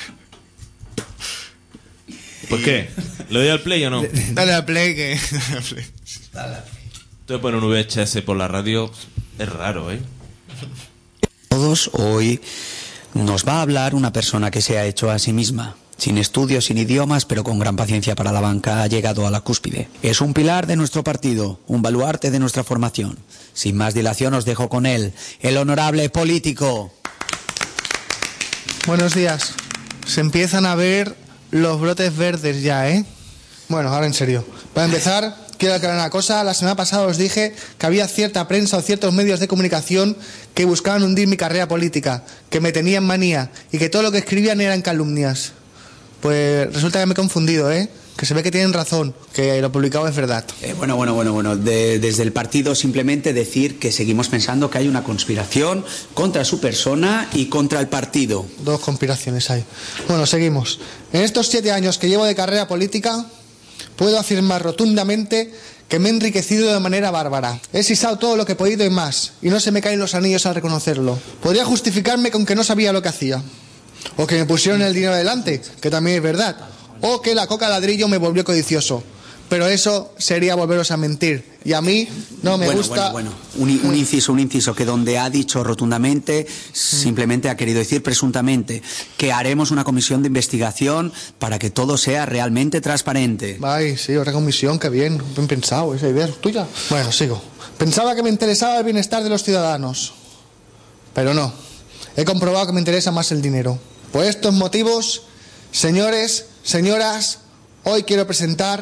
¿Pues qué? ¿Le doy al play o no? Dale a play que... dale a play. Entonces poner un VHS por la radio es raro, ¿eh? Todos hoy nos va a hablar una persona que se ha hecho a sí misma. Sin estudios, sin idiomas, pero con gran paciencia para la banca, ha llegado a la cúspide. Es un pilar de nuestro partido, un baluarte de nuestra formación. Sin más dilación os dejo con él, el honorable político. Buenos días. Se empiezan a ver los brotes verdes ya, ¿eh? Bueno, ahora en serio. Para empezar, quiero aclarar una cosa. La semana pasada os dije que había cierta prensa o ciertos medios de comunicación que buscaban hundir mi carrera política, que me tenían manía y que todo lo que escribían eran calumnias. Pues resulta que me he confundido, ¿eh? Que se ve que tienen razón, que lo publicado es verdad. Bueno. Desde el partido simplemente decir que seguimos pensando que hay una conspiración contra su persona y contra el partido. Dos conspiraciones hay. Bueno, seguimos. En estos 7 años que llevo de carrera política, puedo afirmar rotundamente que me he enriquecido de manera bárbara. He sisado todo lo que he podido y más, y no se me caen los anillos al reconocerlo. Podría justificarme con que no sabía lo que hacía. O que me pusieron el dinero delante, que también es verdad. O que la coca ladrillo me volvió codicioso. Pero eso sería volveros a mentir. Y a mí no me gusta... Un inciso que donde ha dicho rotundamente, simplemente ha querido decir presuntamente, que haremos una comisión de investigación para que todo sea realmente transparente. Ay, sí, otra comisión, qué bien pensado, esa idea es tuya. Bueno, sigo. Pensaba que me interesaba el bienestar de los ciudadanos. Pero no. He comprobado que me interesa más el dinero. Por estos motivos, señores, señoras, hoy quiero presentar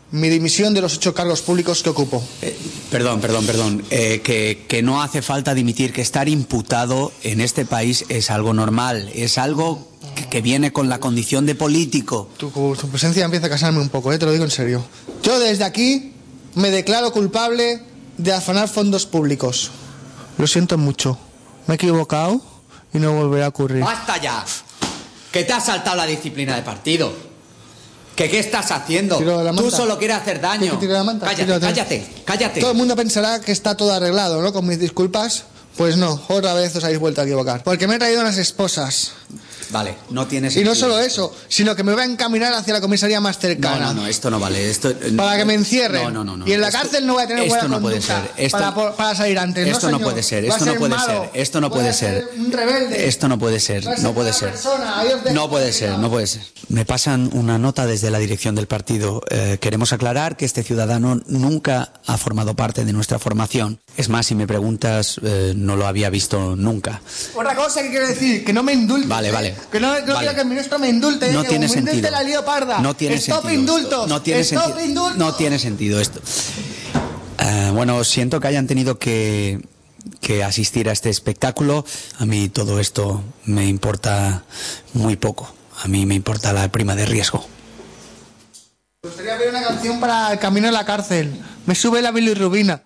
mi dimisión de los 8 cargos públicos que ocupo. Perdón. Que no hace falta dimitir, que estar imputado en este país es algo normal, es algo que viene con la condición de político. Tu presencia empieza a casarme un poco, te lo digo en serio. Yo desde aquí me declaro culpable de afanar fondos públicos. Lo siento mucho. Me he equivocado y no volverá a ocurrir. ¡Basta ya! Que te has saltado la disciplina de partido. ¿Qué estás haciendo? Tiro la manta. Tú solo quieres hacer daño. ¿Tienes que tirar la manta? Cállate. Todo el mundo pensará que está todo arreglado, ¿no? Con mis disculpas. Pues no, otra vez os habéis vuelto a equivocar. Porque me he traído unas esposas. Vale, no tienes Y no sentido. solo eso, sino que me voy a encaminar hacia la comisaría más cercana. No, esto no vale. Esto, Para que me encierren. No. Y en la cárcel no voy a tener buena Esto no puede conducta ser. para salir antes. Esto no señor. puede ser. Va a Esto no ser puede malo. ser. Esto no Voy puede a ser. un rebelde. Esto no puede ser. Voy a No puede mala ser. persona. Ahí os dejo. No puede ser. Me pasan una nota desde la dirección del partido. Queremos aclarar que este ciudadano nunca ha formado parte de nuestra formación. Es más, si me preguntas, no lo había visto nunca. Otra cosa que quiero decir, que no me indultes. Vale. Que no Vale. quiero que el ministro me indulte. No que tiene como me indulte sentido. la lío parda. No tiene Stop sentido. indultos. No tiene Stop sentido. indultos. No tiene sentido esto. Bueno, siento que hayan tenido que asistir a este espectáculo. A mí todo esto me importa muy poco. A mí me importa la prima de riesgo. Me gustaría ver una canción para el camino a la cárcel. Me sube la bilirrubina.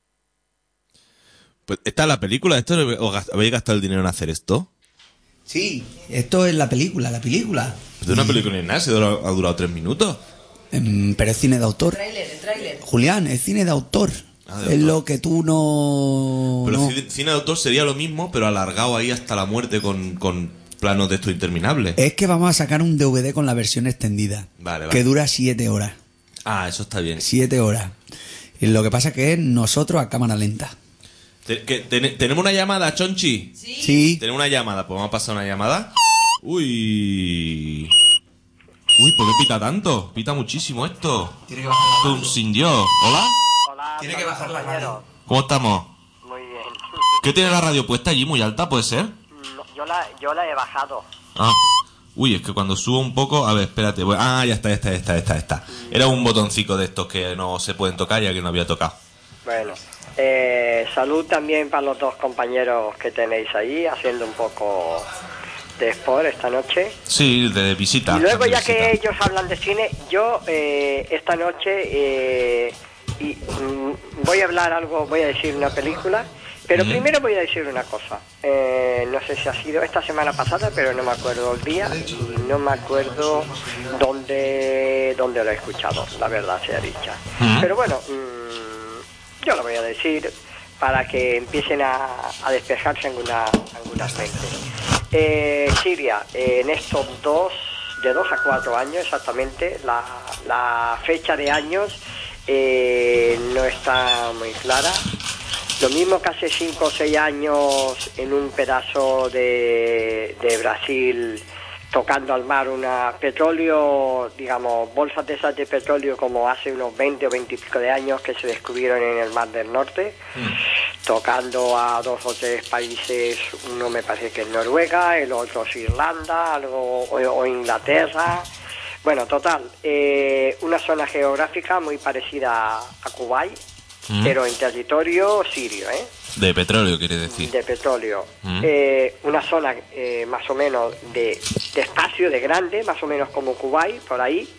Pues esta es la película. ¿Habéis gastado el dinero en hacer esto? Sí, esto es la película. De una película ni nada, ha durado 3 minutos. Pero es cine de autor. El tráiler. Julián, es cine de autor. Ah, de Es autor. lo que tú no... Pero no. cine de autor sería lo mismo, pero alargado ahí hasta la muerte con planos de esto interminables. Es que vamos a sacar un DVD con la versión extendida. Vale. Que dura 7 horas. Ah, eso está bien. 7 horas. Y lo que pasa que es nosotros a cámara lenta. ¿Tenemos una llamada, Chonchi? Sí. Tenemos una llamada, pues vamos a pasar una llamada. Uy, ¿por qué pita tanto? Pita muchísimo esto. Tiene que bajar la Esto es un sin Dios. ¿Hola? Hola, Tiene que bajar la radio. ¿Cómo estamos? Muy bien. ¿Qué tiene la radio puesta allí muy alta, puede ser? No, yo la he bajado. Ah. Uy, es que cuando subo un poco... A ver, espérate. Ya está. Era un botoncito de estos que no se pueden tocar ya que no había tocado. Bueno, salud también para los dos compañeros que tenéis ahí haciendo un poco de sport esta noche. Sí, de visita. Y luego de ya visita. que ellos hablan de cine, yo esta noche voy a hablar algo, voy a decir una película, pero primero voy a decir una cosa. No sé si ha sido esta semana pasada, pero no me acuerdo el día y no me acuerdo dónde lo he escuchado, la verdad sea dicha. Pero bueno, yo lo voy a decir para que empiecen a despejarse algunas mentes. Siria, en estos de 2 a 4 años exactamente, la fecha de años no está muy clara. Lo mismo que hace 5 o 6 años en un pedazo de Brasil, tocando al mar una petróleo, digamos, bolsas de esas de petróleo como hace unos 20 o 20 y pico de años que se descubrieron en el Mar del Norte, tocando a 2 o 3 países, uno me parece que es Noruega, el otro es Irlanda, o Inglaterra. Bueno, total, una zona geográfica muy parecida a Kuwait, pero en territorio sirio, De petróleo, quiere decir. de petróleo. Una zona más o menos de espacio, de grande, más o menos como Kuwait, por ahí.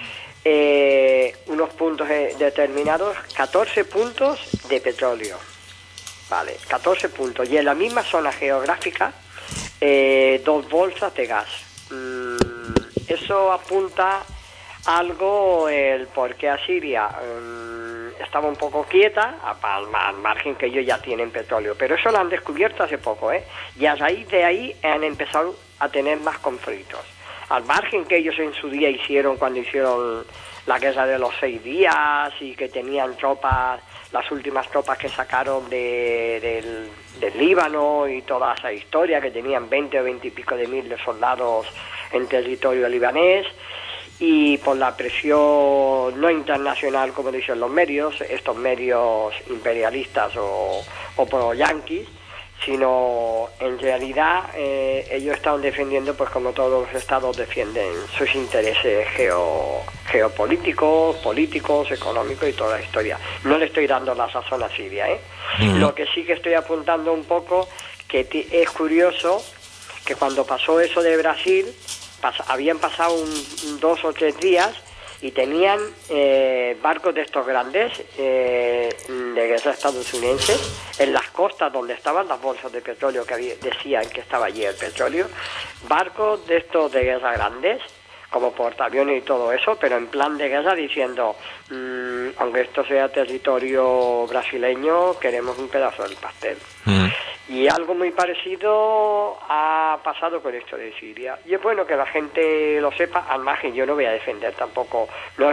Unos puntos determinados, 14 puntos de petróleo. Vale, 14 puntos. Y en la misma zona geográfica, 2 bolsas de gas. Eso apunta algo el por qué Asiria estaba un poco quieta, al margen que ellos ya tienen petróleo, pero eso lo han descubierto hace poco, y a raíz de ahí han empezado a tener más conflictos, al margen que ellos en su día hicieron cuando hicieron la guerra de los 6 días y que tenían tropas, las últimas tropas que sacaron del Líbano y toda esa historia, que tenían 20 o 20 y pico de mil de soldados en territorio libanés. Y por la presión no internacional, como dicen los medios, estos medios imperialistas o pro-yanquis, sino en realidad ellos están defendiendo, pues como todos los estados defienden sus intereses geopolíticos, políticos, económicos y toda la historia. No le estoy dando la razón a Siria, ¿eh? Lo que sí que estoy apuntando un poco, que es curioso que cuando pasó eso de Brasil, habían pasado 2 o 3 días y tenían barcos de estos grandes de guerra estadounidenses en las costas donde estaban las bolsas de petróleo que decían que estaba allí el petróleo, barcos de estos de guerra grandes como portaaviones y todo eso, pero en plan de guerra diciendo aunque esto sea territorio brasileño, queremos un pedazo del pastel. Y algo muy parecido ha pasado con esto de Siria. Y es bueno que la gente lo sepa, al margen, yo no voy a defender tampoco,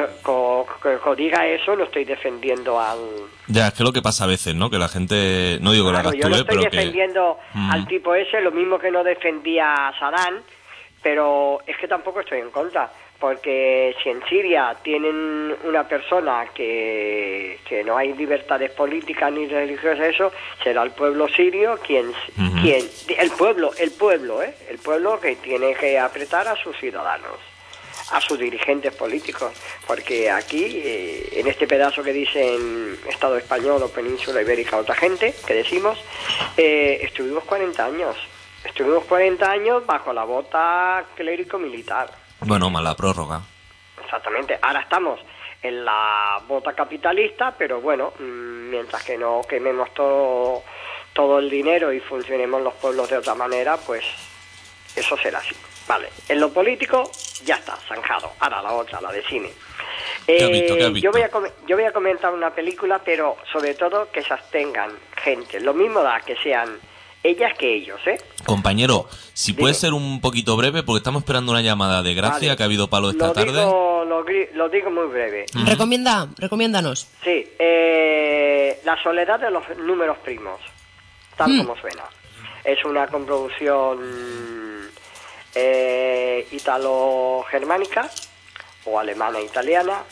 que diga eso, no estoy defendiendo al... Ya, es que lo que pasa a veces, ¿no? Que la gente, no digo que lo hagas yo tú, no estoy pero defendiendo al tipo ese, lo mismo que no defendía a Saddam, pero es que tampoco estoy en contra. Porque si en Siria tienen una persona que no hay libertades políticas ni religiosas, eso será el pueblo sirio quien el pueblo que tiene que apretar a sus ciudadanos, a sus dirigentes políticos, porque aquí en este pedazo que dicen Estado español o Península Ibérica, otra gente que decimos, estuvimos 40 años bajo la bota clérico-militar. Bueno, mala prórroga. Exactamente. Ahora estamos en la bota capitalista, pero bueno, mientras que no quememos todo el dinero y funcionemos los pueblos de otra manera, pues eso será así. Vale. En lo político ya está, zanjado. Ahora la otra, la de cine. ¿Qué has visto? Yo voy a comentar una película, pero sobre todo que se abstengan gente. Lo mismo da que sean ellas que ellos, ¿eh? Compañero, si puede ser un poquito breve, porque estamos esperando una llamada de Gracia, vale, que ha habido palo esta tarde. Lo digo muy breve. Recomiéndanos. Sí, La soledad de los números primos, tal como suena. Es una comproducción italo-germánica o alemana-italiana.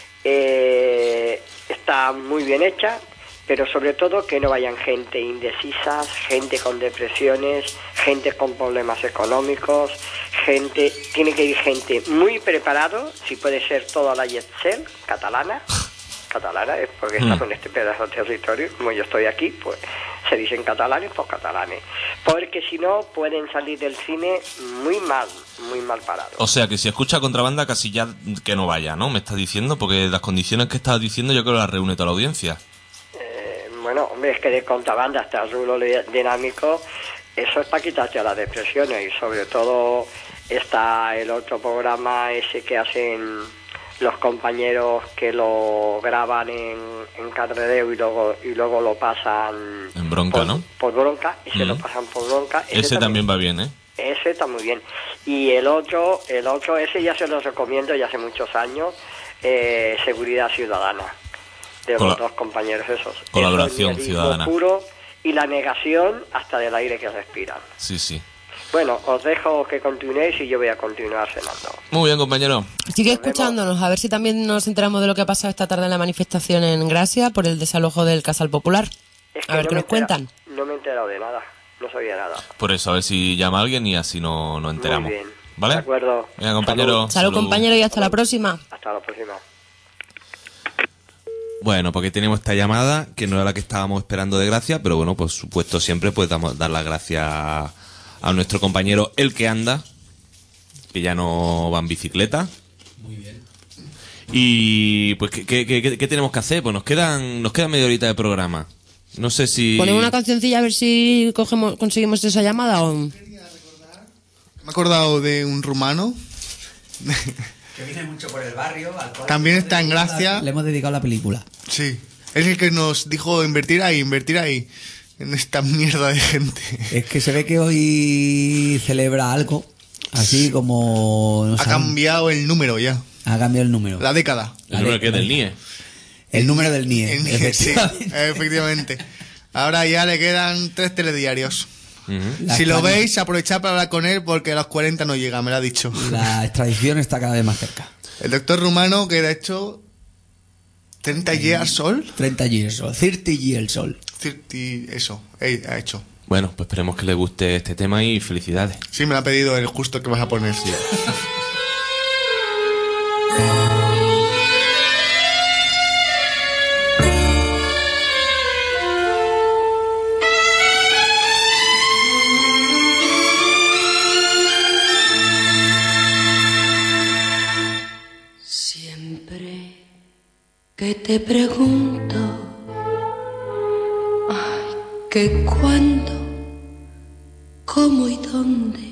Está muy bien hecha, pero sobre todo que no vayan gente indecisa, gente con depresiones, gente con problemas económicos, tiene que ir gente muy preparado, si puede ser toda la Yetzel, catalana es porque estamos en este pedazo de territorio, como yo estoy aquí, pues se dicen catalanes, pues catalanes, porque si no pueden salir del cine muy mal parados. O sea, que si escucha contrabanda casi ya que no vaya, ¿no? Me estás diciendo, porque las condiciones que estás diciendo yo creo que las reúne toda la audiencia. Bueno, hombre, es que de contrabanda hasta el rulo dinámico, eso es para quitarte las depresiones, y sobre todo está el otro programa ese que hacen los compañeros que lo graban en Cardedeu y luego lo pasan en bronca, ¿no? Por bronca, y se lo pasan por bronca. Ese también va bien, ¿eh? Ese está muy bien. Y el otro ese ya se lo recomiendo ya hace muchos años, Seguridad Ciudadana, de los dos compañeros esos. Colaboración el ciudadana. Puro y la negación hasta del aire que respiran. Sí. Bueno, os dejo que continuéis y yo voy a continuar cenando. Muy bien, compañero. Sigue escuchándonos, a ver si también nos enteramos de lo que ha pasado esta tarde en la manifestación en Gracia por el desalojo del Casal Popular. A ver qué nos cuentan. No me he enterado de nada, no sabía nada. Por eso, a ver si llama alguien y así nos enteramos. Muy bien. ¿Vale? De acuerdo. Venga, compañero. Salud, compañero, y hasta la próxima. Hasta la próxima. Bueno, porque tenemos esta llamada, que no era la que estábamos esperando de Gracia, pero bueno, por supuesto siempre pues dar las gracias a nuestro compañero El que anda, que ya no va en bicicleta. Muy bien. Y pues, ¿qué tenemos que hacer? Pues nos queda media horita de programa. No sé si... Ponemos una cancioncilla a ver si conseguimos esa llamada o... Me he acordado de un rumano que viene mucho por el barrio. También está en Gracia. Le hemos dedicado la película. Sí, es el que nos dijo invertir ahí, en esta mierda de gente. Es que se ve que hoy celebra algo, así como... Ha cambiado el número ya. Ha cambiado el número. La década. ¿El número que es del NIE? El número del NIE. El NIE, sí, efectivamente. Ahora ya le quedan 3 telediarios. Si lo veis, aprovechad para hablar con él porque a los 40 no llega, me lo ha dicho. La extradición está cada vez más cerca. El doctor rumano que ha hecho 30 years old. 30 years old. 30 years old. 30, eso, ha hecho. Bueno, pues esperemos que les guste este tema y felicidades. Sí, me lo ha pedido el justo que vas a poner. Sí. Siempre que te pregunto, ay, que cuándo, cómo y dónde,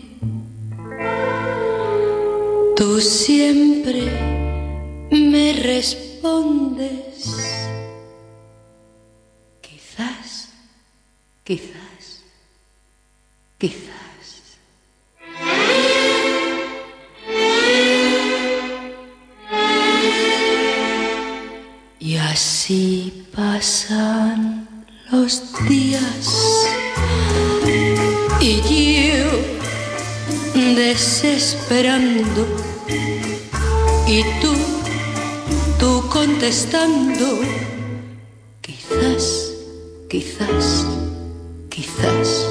tú siempre me respondes. Quizás, quizás, quizás. Y así pasan los días y yo desesperando y tú contestando. Quizás, quizás, quizás.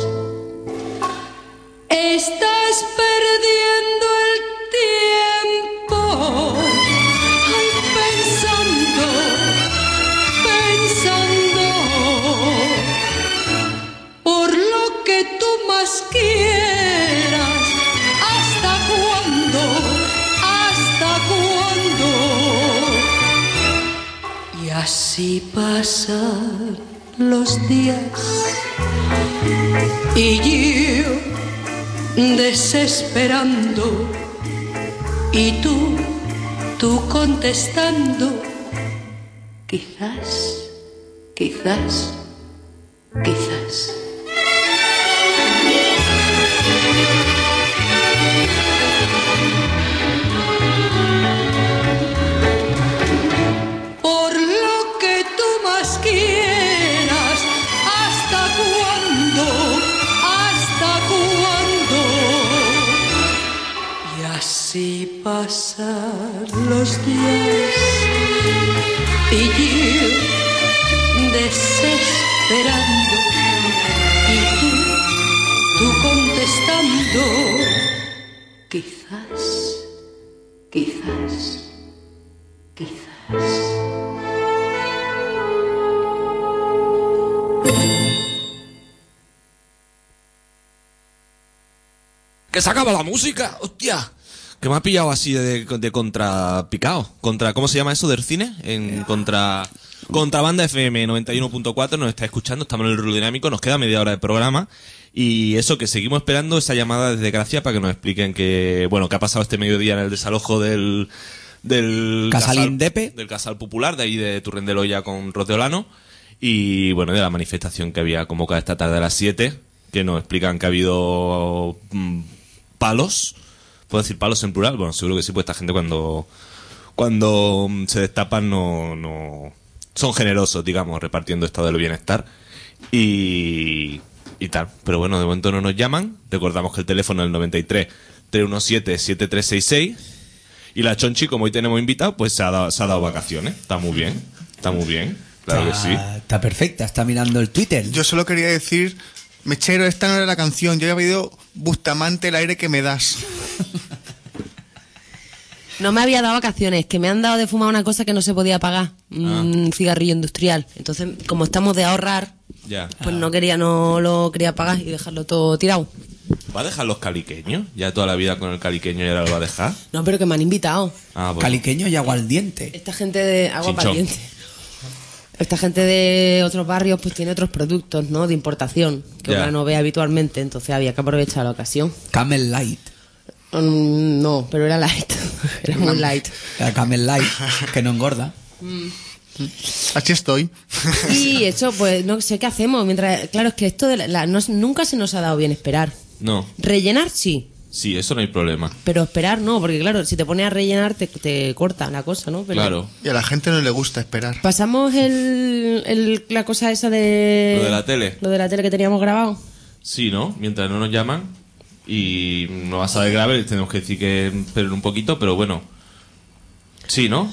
Estás perdiendo el tiempo ay, pensando por lo que tú más quieras. ¿Hasta cuándo? ¿Hasta cuándo? Y así pasan los días y yo desesperando y tú contestando. Quizás, quizás, quizás. Por lo que tú más quieras. ¿Hasta cuándo? ¿Hasta cuándo? Y así pasan los días y yo desesperando y tú contestando. Quizás, quizás, quizás. ¡Que se acaba la música! ¡Hostia! Que me ha pillado así de contrapicado. ¿Cómo se llama eso del cine? Contrabanda FM 91.4 nos está escuchando, estamos en el ruido dinámico, nos queda media hora de programa. Y eso, que seguimos esperando esa llamada desde Gracia para que nos expliquen qué ha pasado este mediodía en el desalojo del Casal Indepe. Del Casal Popular, de ahí de Turren de Loya con Roteolano. Y bueno, de la manifestación que había convocada esta tarde a las 7, que nos explican que ha habido palos. ¿Puedo decir palos en plural? Bueno, seguro que sí, pues esta gente cuando se destapan no son generosos, digamos, repartiendo estado del bienestar y tal. Pero bueno, de momento no nos llaman. Recordamos que el teléfono es el 93 317 7366 y la Chonchi, como hoy tenemos invitado, pues se ha dado vacaciones. Está muy bien, claro que sí. Está perfecta, está mirando el Twitter. Yo solo quería decir, Mechero, esta no era la canción. Yo había pedido Bustamante, el aire que me das. No me había dado vacaciones, que me han dado de fumar una cosa que no se podía pagar, un cigarrillo industrial. Entonces, como estamos de ahorrar, Ya. pues no lo quería pagar y dejarlo todo tirado. ¿Va a dejar los caliqueños? ¿Ya toda la vida con el caliqueño y ahora lo va a dejar? No, pero que me han invitado. Ah, bueno. Caliqueño y aguardiente. Esta gente de agua Chinchón. pariente. Esta gente de otros barrios pues tiene otros productos, ¿no? De importación que Ya. uno no ve habitualmente, entonces había que aprovechar la ocasión. Camel Light. No, pero era light. Era muy light. La Camel Light, que no engorda. Así estoy. Y eso, pues no sé qué hacemos. Claro, es que esto nunca se nos ha dado bien esperar. No. Rellenar sí, Sí, eso no hay problema. pero esperar no, porque claro, si te pones a rellenar te corta la cosa, ¿no? Pero Claro. Y a la gente no le gusta esperar. pasamos la cosa esa de... Lo de la tele. Lo de la tele que teníamos grabado. Sí, ¿no? Mientras no nos llaman y no va a salir grave, les tenemos que decir que esperen un poquito, pero bueno. Sí, ¿no?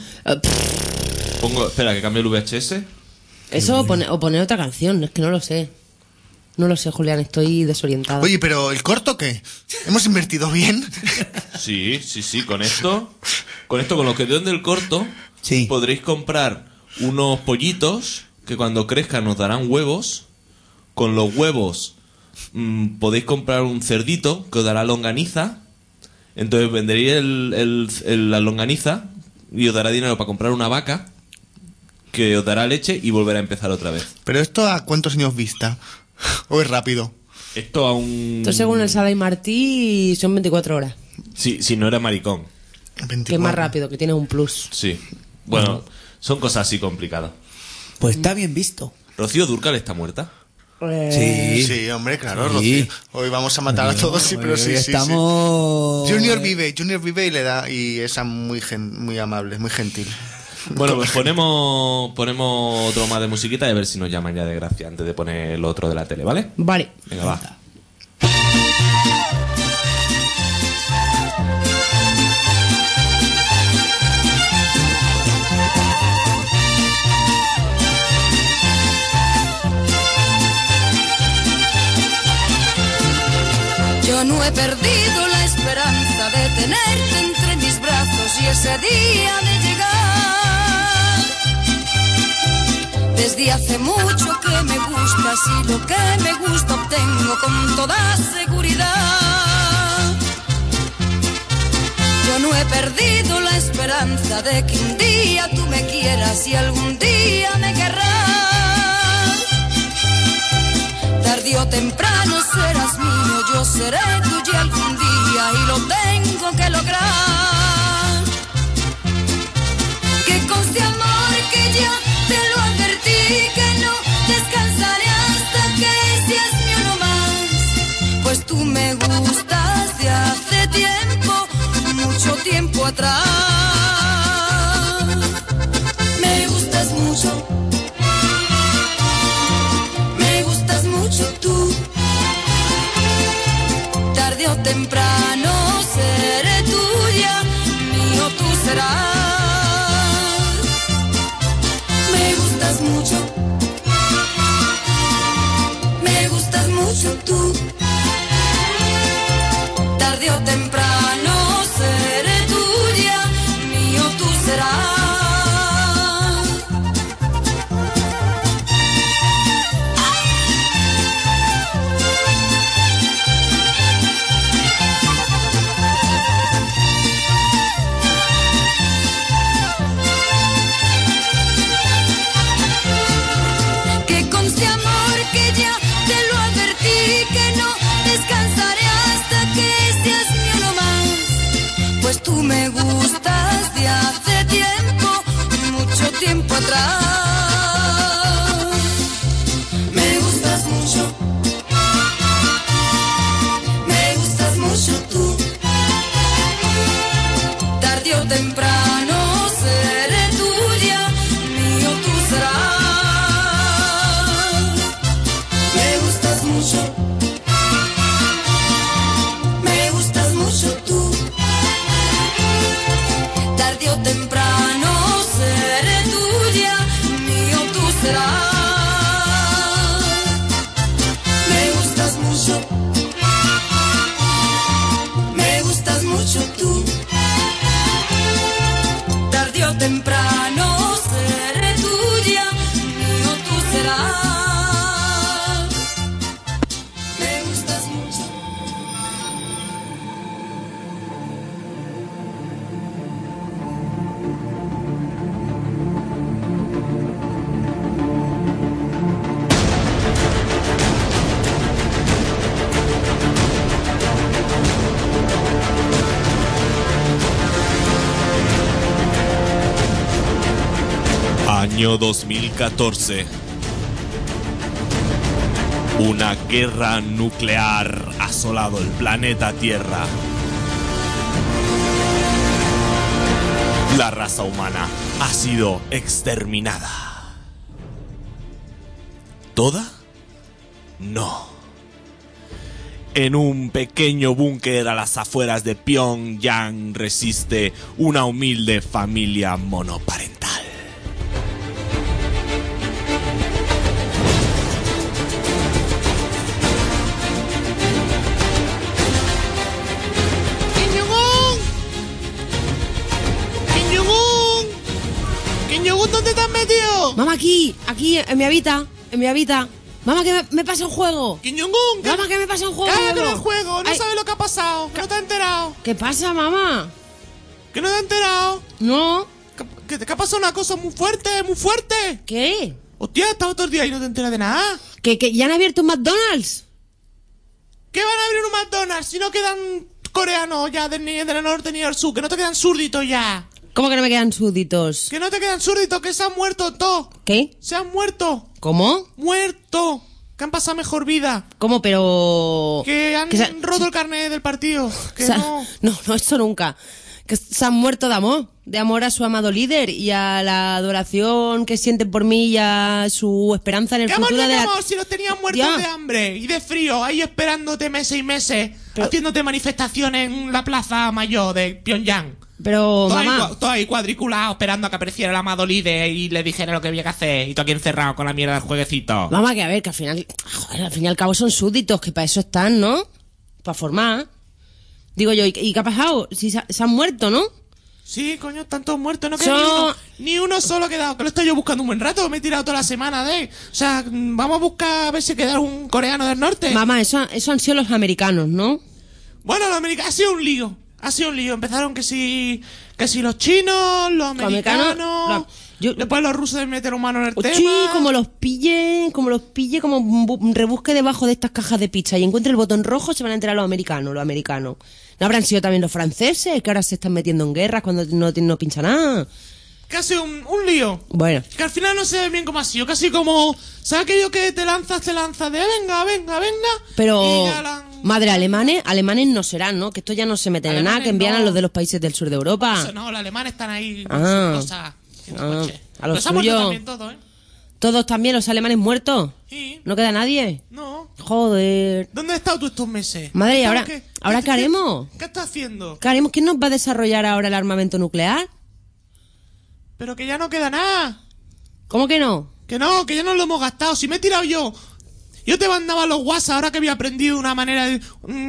Espera, que cambie el VHS. Eso o poner otra canción, es que no lo sé. No lo sé, Julián, estoy desorientada. Oye, pero ¿el corto qué? ¿Hemos invertido bien? Sí, con esto, con lo que den del corto, Sí. podréis comprar unos pollitos que cuando crezcan nos darán huevos. Con los huevos podéis comprar un cerdito que os dará longaniza. Entonces venderéis la longaniza y os dará dinero para comprar una vaca que os dará leche y volverá a empezar otra vez. ¿Pero esto a cuántos años vista? ¿O es rápido? Esto a un... Esto según el Sada y Martí son 24 horas. Sí, si no era maricón. 24. Que es más rápido, que tiene un plus. Sí. Bueno, son cosas así complicadas. Pues está bien visto. ¿Rocío Dúrcal está muerta? Sí, hombre, claro, Sí. Rocío. Hoy vamos a matar a todos, sí, pero Hoy sí. estamos... Junior vive y le da, y es muy amable, muy gentil. Bueno, pues ponemos otro más de musiquita y a ver si nos llaman ya de gracia antes de poner el otro de la tele, ¿vale? Vale. Venga, va. Yo no he perdido la esperanza de tenerte entre mis brazos y ese día de llegar. Desde hace mucho que me gustas y lo que me gusta obtengo con toda seguridad. Yo no he perdido la esperanza de que un día tú me quieras y algún día me querrás. Tarde o temprano serás mío, yo seré tuya algún día y lo tengo que lograr. Que conste amor que ya te lo advertí, que no descansaré hasta que seas mío no más. Pues tú me gustas de hace tiempo, mucho tiempo atrás. Me gustas mucho. Tú, tarde o temprano seré tuya, mío tú serás. Me gustas mucho tú, tarde o temprano seré tuya, mío tú serás. Tú me gustas de hace tiempo, mucho tiempo atrás. Me gustas mucho tú. Tarde o temprano seré tuya, mío tú serás. Me gustas mucho tú. Tarde o temprano seré tuya, mío tú serás. Me gustas mucho tú. Tarde o temprano seré tuya, mío tú serás. Me gustas mucho. Año 2014. Una guerra nuclear ha asolado el planeta Tierra. La raza humana ha sido exterminada. ¿Toda? No. En un pequeño búnker a las afueras de Pyongyang resiste una humilde familia monoparental. aquí, en mi habita. Mamá, que me pasa un juego. Kim Jong-un, Mamá, que me pasa un juego. cállate del juego, no Ay, sabes lo que ha pasado, que no te has enterado. ¿Qué pasa, mamá? Que no te has enterado. No. Que ha pasado una cosa muy fuerte, muy fuerte. ¿Qué? Hostia, has estado todo el día y no te enteras de nada. ¿Que ya han abierto un McDonald's? ¿Qué van a abrir un McDonald's si no quedan coreanos ya ni del norte ni del sur? Que no te quedan súrditos ya. ¿Cómo que no me quedan súbditos? Que no te quedan súrditos, que se han muerto todos. ¿Qué? Se han muerto. ¿Cómo? Muerto. Que han pasado mejor vida. ¿Cómo? Pero... Que han se- roto el carnet del partido. Que se- no. No, esto nunca. Que se han muerto de amor a su amado líder y a la adoración que sienten por mí y a su esperanza en el ¿Qué amor futuro no de la... amor si los tenían muertos Ya. de hambre y de frío, ahí esperándote meses y meses, Pero- haciéndote manifestaciones en la plaza mayor de Pyongyang? Pero, mamá... Todo ahí cuadriculado, esperando a que apareciera el amado líder y le dijera lo que había que hacer. Y tú aquí encerrado con la mierda del jueguecito. Mamá, que a ver, que al final... Joder, al fin y al cabo son súbditos, que para eso están, ¿no? Para formar. Digo yo, ¿y qué ha pasado? Si se han muerto, ¿no? Sí, coño, están todos muertos, no queda Son- ni uno solo quedado. Que lo estoy yo buscando un buen rato, me he tirado toda la semana de... O sea, vamos a buscar a ver si queda un coreano del norte. Mamá, eso han sido los americanos, ¿no? Bueno, los americanos, ha sido un lío. Ha sido un lío. Empezaron que si los chinos, los americanos... Después los rusos de meter mano en el tema. Sí, como los pille, rebusque debajo de estas cajas de pizza y encuentre el botón rojo, se van a enterar los americanos. ¿No habrán sido también los franceses, que ahora se están metiendo en guerras cuando no pincha nada? Que ha sido un lío. Bueno, Que al final no se ve bien cómo ha sido. Casi como... ¿Sabes aquello que te lanzas de venga? pero... Y ya la han- Madre, alemanes no serán, ¿no? Que esto ya no se meten en nada, Alemanes que envían a no. los de los países del sur de Europa. Eso no, los alemanes están ahí con Ah. sus cosas, haciendo Ah, coches. a lo Pero se han muerto suyo. también todos, ¿eh? Todos también, los alemanes muertos. Sí. ¿No queda nadie? No. Joder. ¿Dónde has estado tú estos meses? Madre, ¿y ¿Ahora ahora qué haremos? ¿Qué estás haciendo? ¿Qué haremos? ¿Quién nos va a desarrollar ahora el armamento nuclear? Pero que ya no queda nada. ¿Cómo que no? Que no, que ya no lo hemos gastado. Si me he tirado yo. Yo te mandaba los WhatsApp ahora que había aprendido una manera de...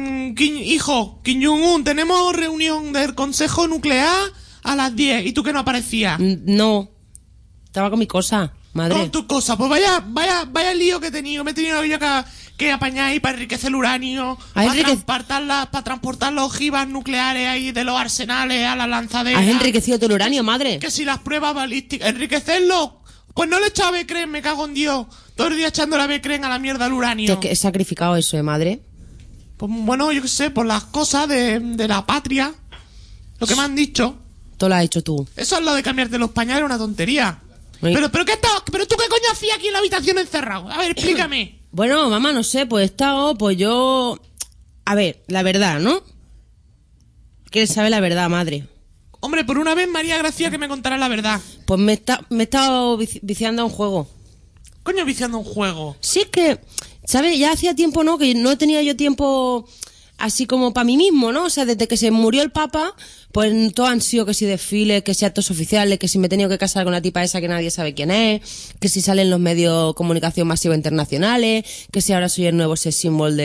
hijo, Kim Jong-un, tenemos reunión del Consejo Nuclear a las 10. ¿Y tú que no aparecías? No. Estaba con mi cosa, madre. Con tus cosas. Pues vaya lío que he tenido. Me he tenido yo que apañar ahí para enriquecer el uranio. Para transportar los ojivas nucleares ahí de los arsenales a la lanzadera. ¿Has enriquecido todo el uranio, madre? Que si las pruebas balísticas... ¿Enriquecerlo? Pues no le he echado Becren, me cago en Dios. Todo el día echando la Becren a la mierda al uranio. Que he sacrificado eso, madre. Pues bueno, yo qué sé, por las cosas de la patria. Lo que me han dicho. Todo lo has hecho tú. Eso es lo de cambiarte los pañales, una tontería. Uy. Pero tú qué coño hacías aquí en la habitación encerrado. A ver, explícame. Bueno, mamá, no sé, pues he estado, pues yo... A ver, la verdad, ¿no? ¿Quieres saber la verdad, madre? Hombre, por una vez María Gracia que me contará la verdad. Pues me he estado viciando a un juego. Coño, viciando un juego. Sí, es que, ¿sabes? Ya hacía tiempo, ¿no? Que no tenía yo tiempo así como para mí mismo, ¿no? O sea, desde que se murió el Papa, pues todo han sido que si desfiles, que si actos oficiales, que si me he tenido que casar con la tipa esa que nadie sabe quién es, que si salen los medios de comunicación masiva internacionales, que si ahora soy el nuevo sex symbol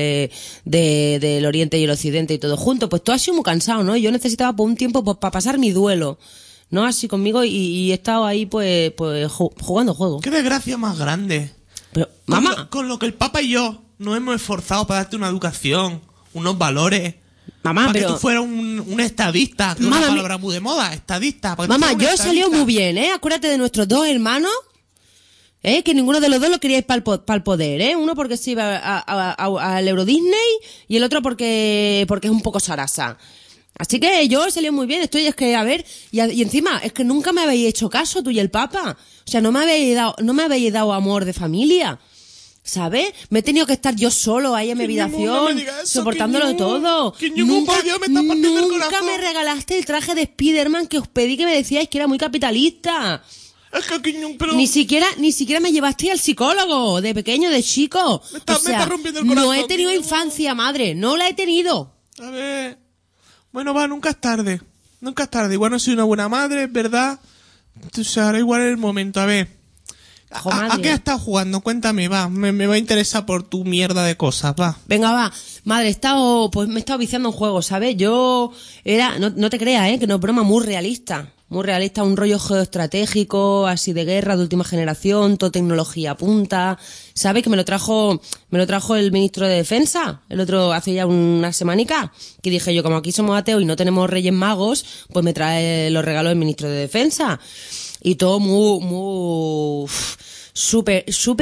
del Oriente y el Occidente y todo junto. Pues todo ha sido muy cansado, ¿no? Y yo necesitaba por un tiempo pues, para pasar mi duelo, ¿no? Así conmigo y he estado ahí pues jugando juegos. Qué desgracia más grande. Pero, mamá, Con lo que el Papa y yo nos hemos esforzado para darte una educación, unos valores. mamá, Para pero... que tú fueras un estadista, que es Mamá, una palabra muy de moda, estadista. para que tú Mamá, fueras un yo he salido estadista. muy bien, ¿eh? Acuérdate de nuestros dos hermanos, ¿eh? Que ninguno de los dos lo queríais para el poder, ¿eh? Uno porque se iba al Euro Disney y el otro porque es un poco sarasa. Así que yo he salido muy bien, es que, a ver, y encima, es que nunca me habéis hecho caso, tú y el Papa. O sea, no me habéis dado amor de familia. ¿Sabes? Me he tenido que estar yo solo ahí en mi Kim Jong-un, no habitación, me digas eso, soportándolo Kim Jong-un. todo. Kim Jong-un, por Dios, me está partiendo el nunca corazón. me regalaste el traje de Spiderman que os pedí que me decíais que era muy capitalista. Es que Kim Jong, pero... Ni siquiera me llevaste al psicólogo de pequeño, de chico. Me está rompiendo el corazón, no he tenido Kim infancia, madre. No la he tenido. A ver... Bueno, va, nunca es tarde. Nunca es tarde. Igual no soy una buena madre, es verdad. O sea, ahora igual es el momento. A ver... Jo, madre. ¿A qué has estado jugando? Cuéntame, va. Me va a interesar por tu mierda de cosas, va. Venga, va. Madre, me he estado viciando en juegos, ¿sabes? Yo no te creas, que no es broma, muy realista. Muy realista, un rollo geoestratégico, así de guerra, de última generación, todo tecnología punta. ¿Sabes? Que me lo trajo el ministro de Defensa, hace ya una semanica. Que dije yo, como aquí somos ateos y no tenemos reyes magos, pues me trae los regalos del ministro de Defensa. Y todo muy súper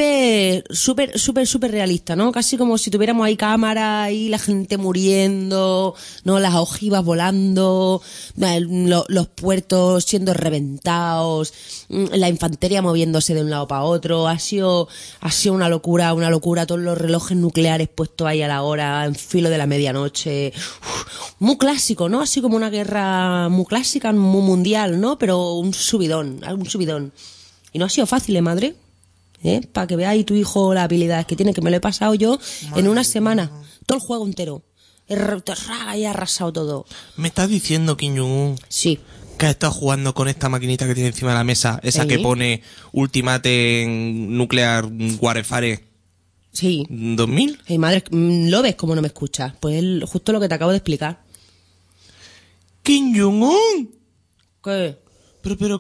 realista, ¿no? Casi como si tuviéramos ahí cámaras y la gente muriendo, ¿no? Las ojivas volando, los puertos siendo reventados, la infantería moviéndose de un lado para otro. Ha sido una locura, todos los relojes nucleares puestos ahí a la hora, en filo de la medianoche. Muy clásico, ¿no? Así como una guerra muy clásica, muy mundial, ¿no? Pero un subidón. Y no ha sido fácil, madre. Para que veáis tu hijo las habilidades que tiene, que me lo he pasado yo en una semana. Todo el juego entero. He arrasado todo. ¿Me estás diciendo, Kim Jong-un? Sí. Que has estado jugando con esta maquinita que tiene encima de la mesa, esa que pone Ultimate Nuclear Warfare. Sí. ¿2000? Hey, madre, ¿lo ves como no me escuchas? Pues justo lo que te acabo de explicar. ¡Kim Jong-un! ¿Qué? Pero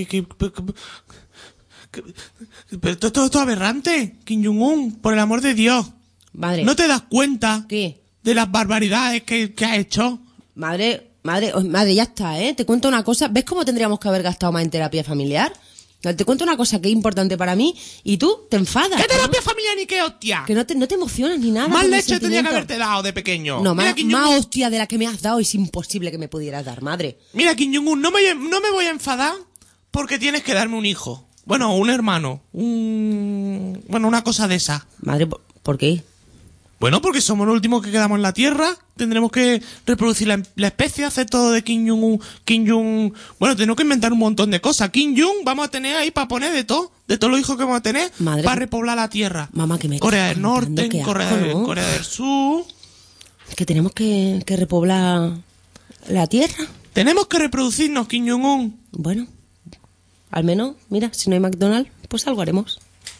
todo esto aberrante, Kim Jong-un, por el amor de Dios. Madre. ¿No te das cuenta? ¿Qué? De las barbaridades que has hecho. Madre, ya está, Te cuento una cosa. ¿Ves cómo tendríamos que haber gastado más en terapia familiar? Te cuento una cosa que es importante para mí y tú te enfadas. ¿Qué terapia familiar ni qué hostia? Que no te emocionas ni nada. Más leche tenía que haberte dado de pequeño. No, Mira, más hostia de la que me has dado es imposible que me pudieras dar, madre. Mira, Kim Jong-un, no me voy a enfadar porque tienes que darme un hijo. Bueno, un hermano. Una cosa de esa. Madre, ¿por qué? Bueno, porque somos los últimos que quedamos en la Tierra. Tendremos que reproducir la especie, hacer todo de Kim Jong-un. Bueno, tenemos que inventar un montón de cosas. Kim Jong vamos a tener ahí para poner de todos los hijos que vamos a tener, madre, para repoblar la Tierra. Mamá, que me Corea del Norte, Corea del Sur. Que tenemos que repoblar la Tierra. Tenemos que reproducirnos, Kim Jong-un. Bueno, al menos, mira, si no hay McDonald's, pues algo haremos.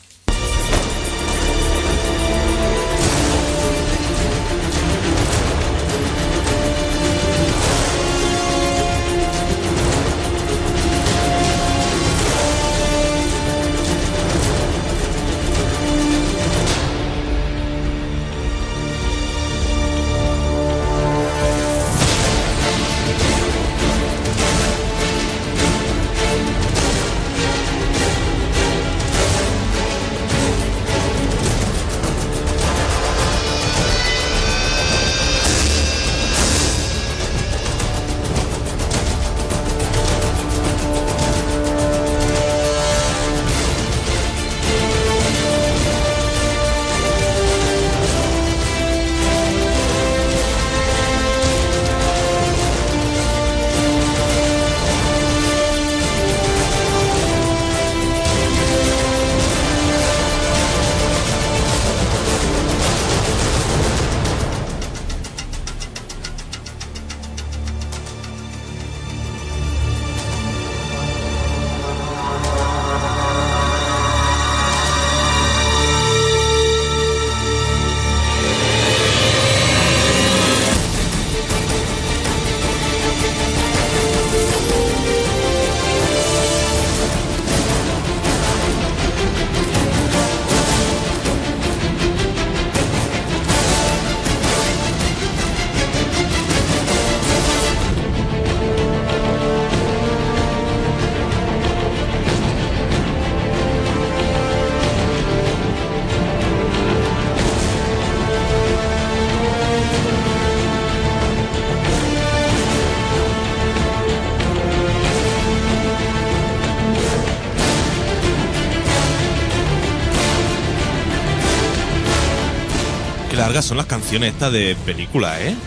Qué largas son las canciones estas de película, ¿eh?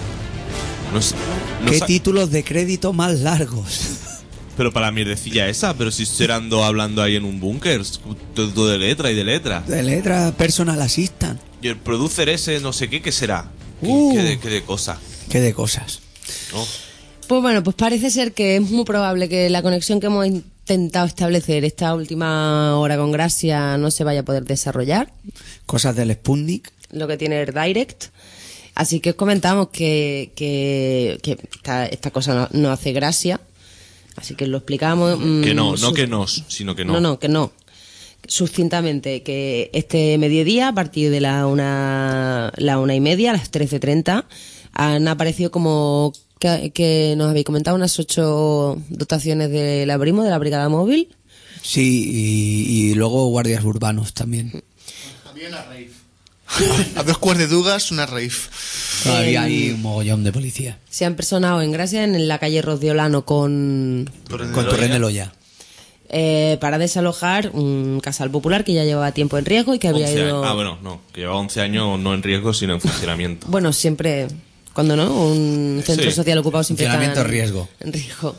¿Qué títulos de crédito más largos? Pero para la mierdecilla esa, pero si serán dos hablando ahí en un búnker, todo de letra y de letra. De letra, personal assistant. Y el producer ese, no sé qué será. ¿Qué de cosa? ¿Qué de cosas? ¿No? Pues bueno, pues parece ser que es muy probable que la conexión que hemos intentado establecer esta última hora con Gracia no se vaya a poder desarrollar, Cosas del Sputnik. lo que tiene el Direct. Así que os comentamos que esta cosa no hace gracia. Así que lo explicamos. Que no que nos, sino que no. No, que no. Sucintamente, que este mediodía, a partir de la 1:30, a las 13:30, han aparecido como que nos habéis comentado unas 8 dotaciones de la Brimo, de la Brigada Móvil. Sí, y luego guardias urbanos también. Había una rave. A 2 cuartos de Dugas, una rave. Todavía hay un mogollón de policía. Se han personado en Gracia, en la calle Rodiolano con Torrent de Loya. para desalojar un casal popular que ya llevaba tiempo en riesgo y que había 11 ido... años. Bueno, no, que llevaba 11 años no en riesgo, sino en funcionamiento. Bueno, siempre, cuando no, un centro Sí. social ocupado siempre está Funcionamiento en riesgo. en riesgo.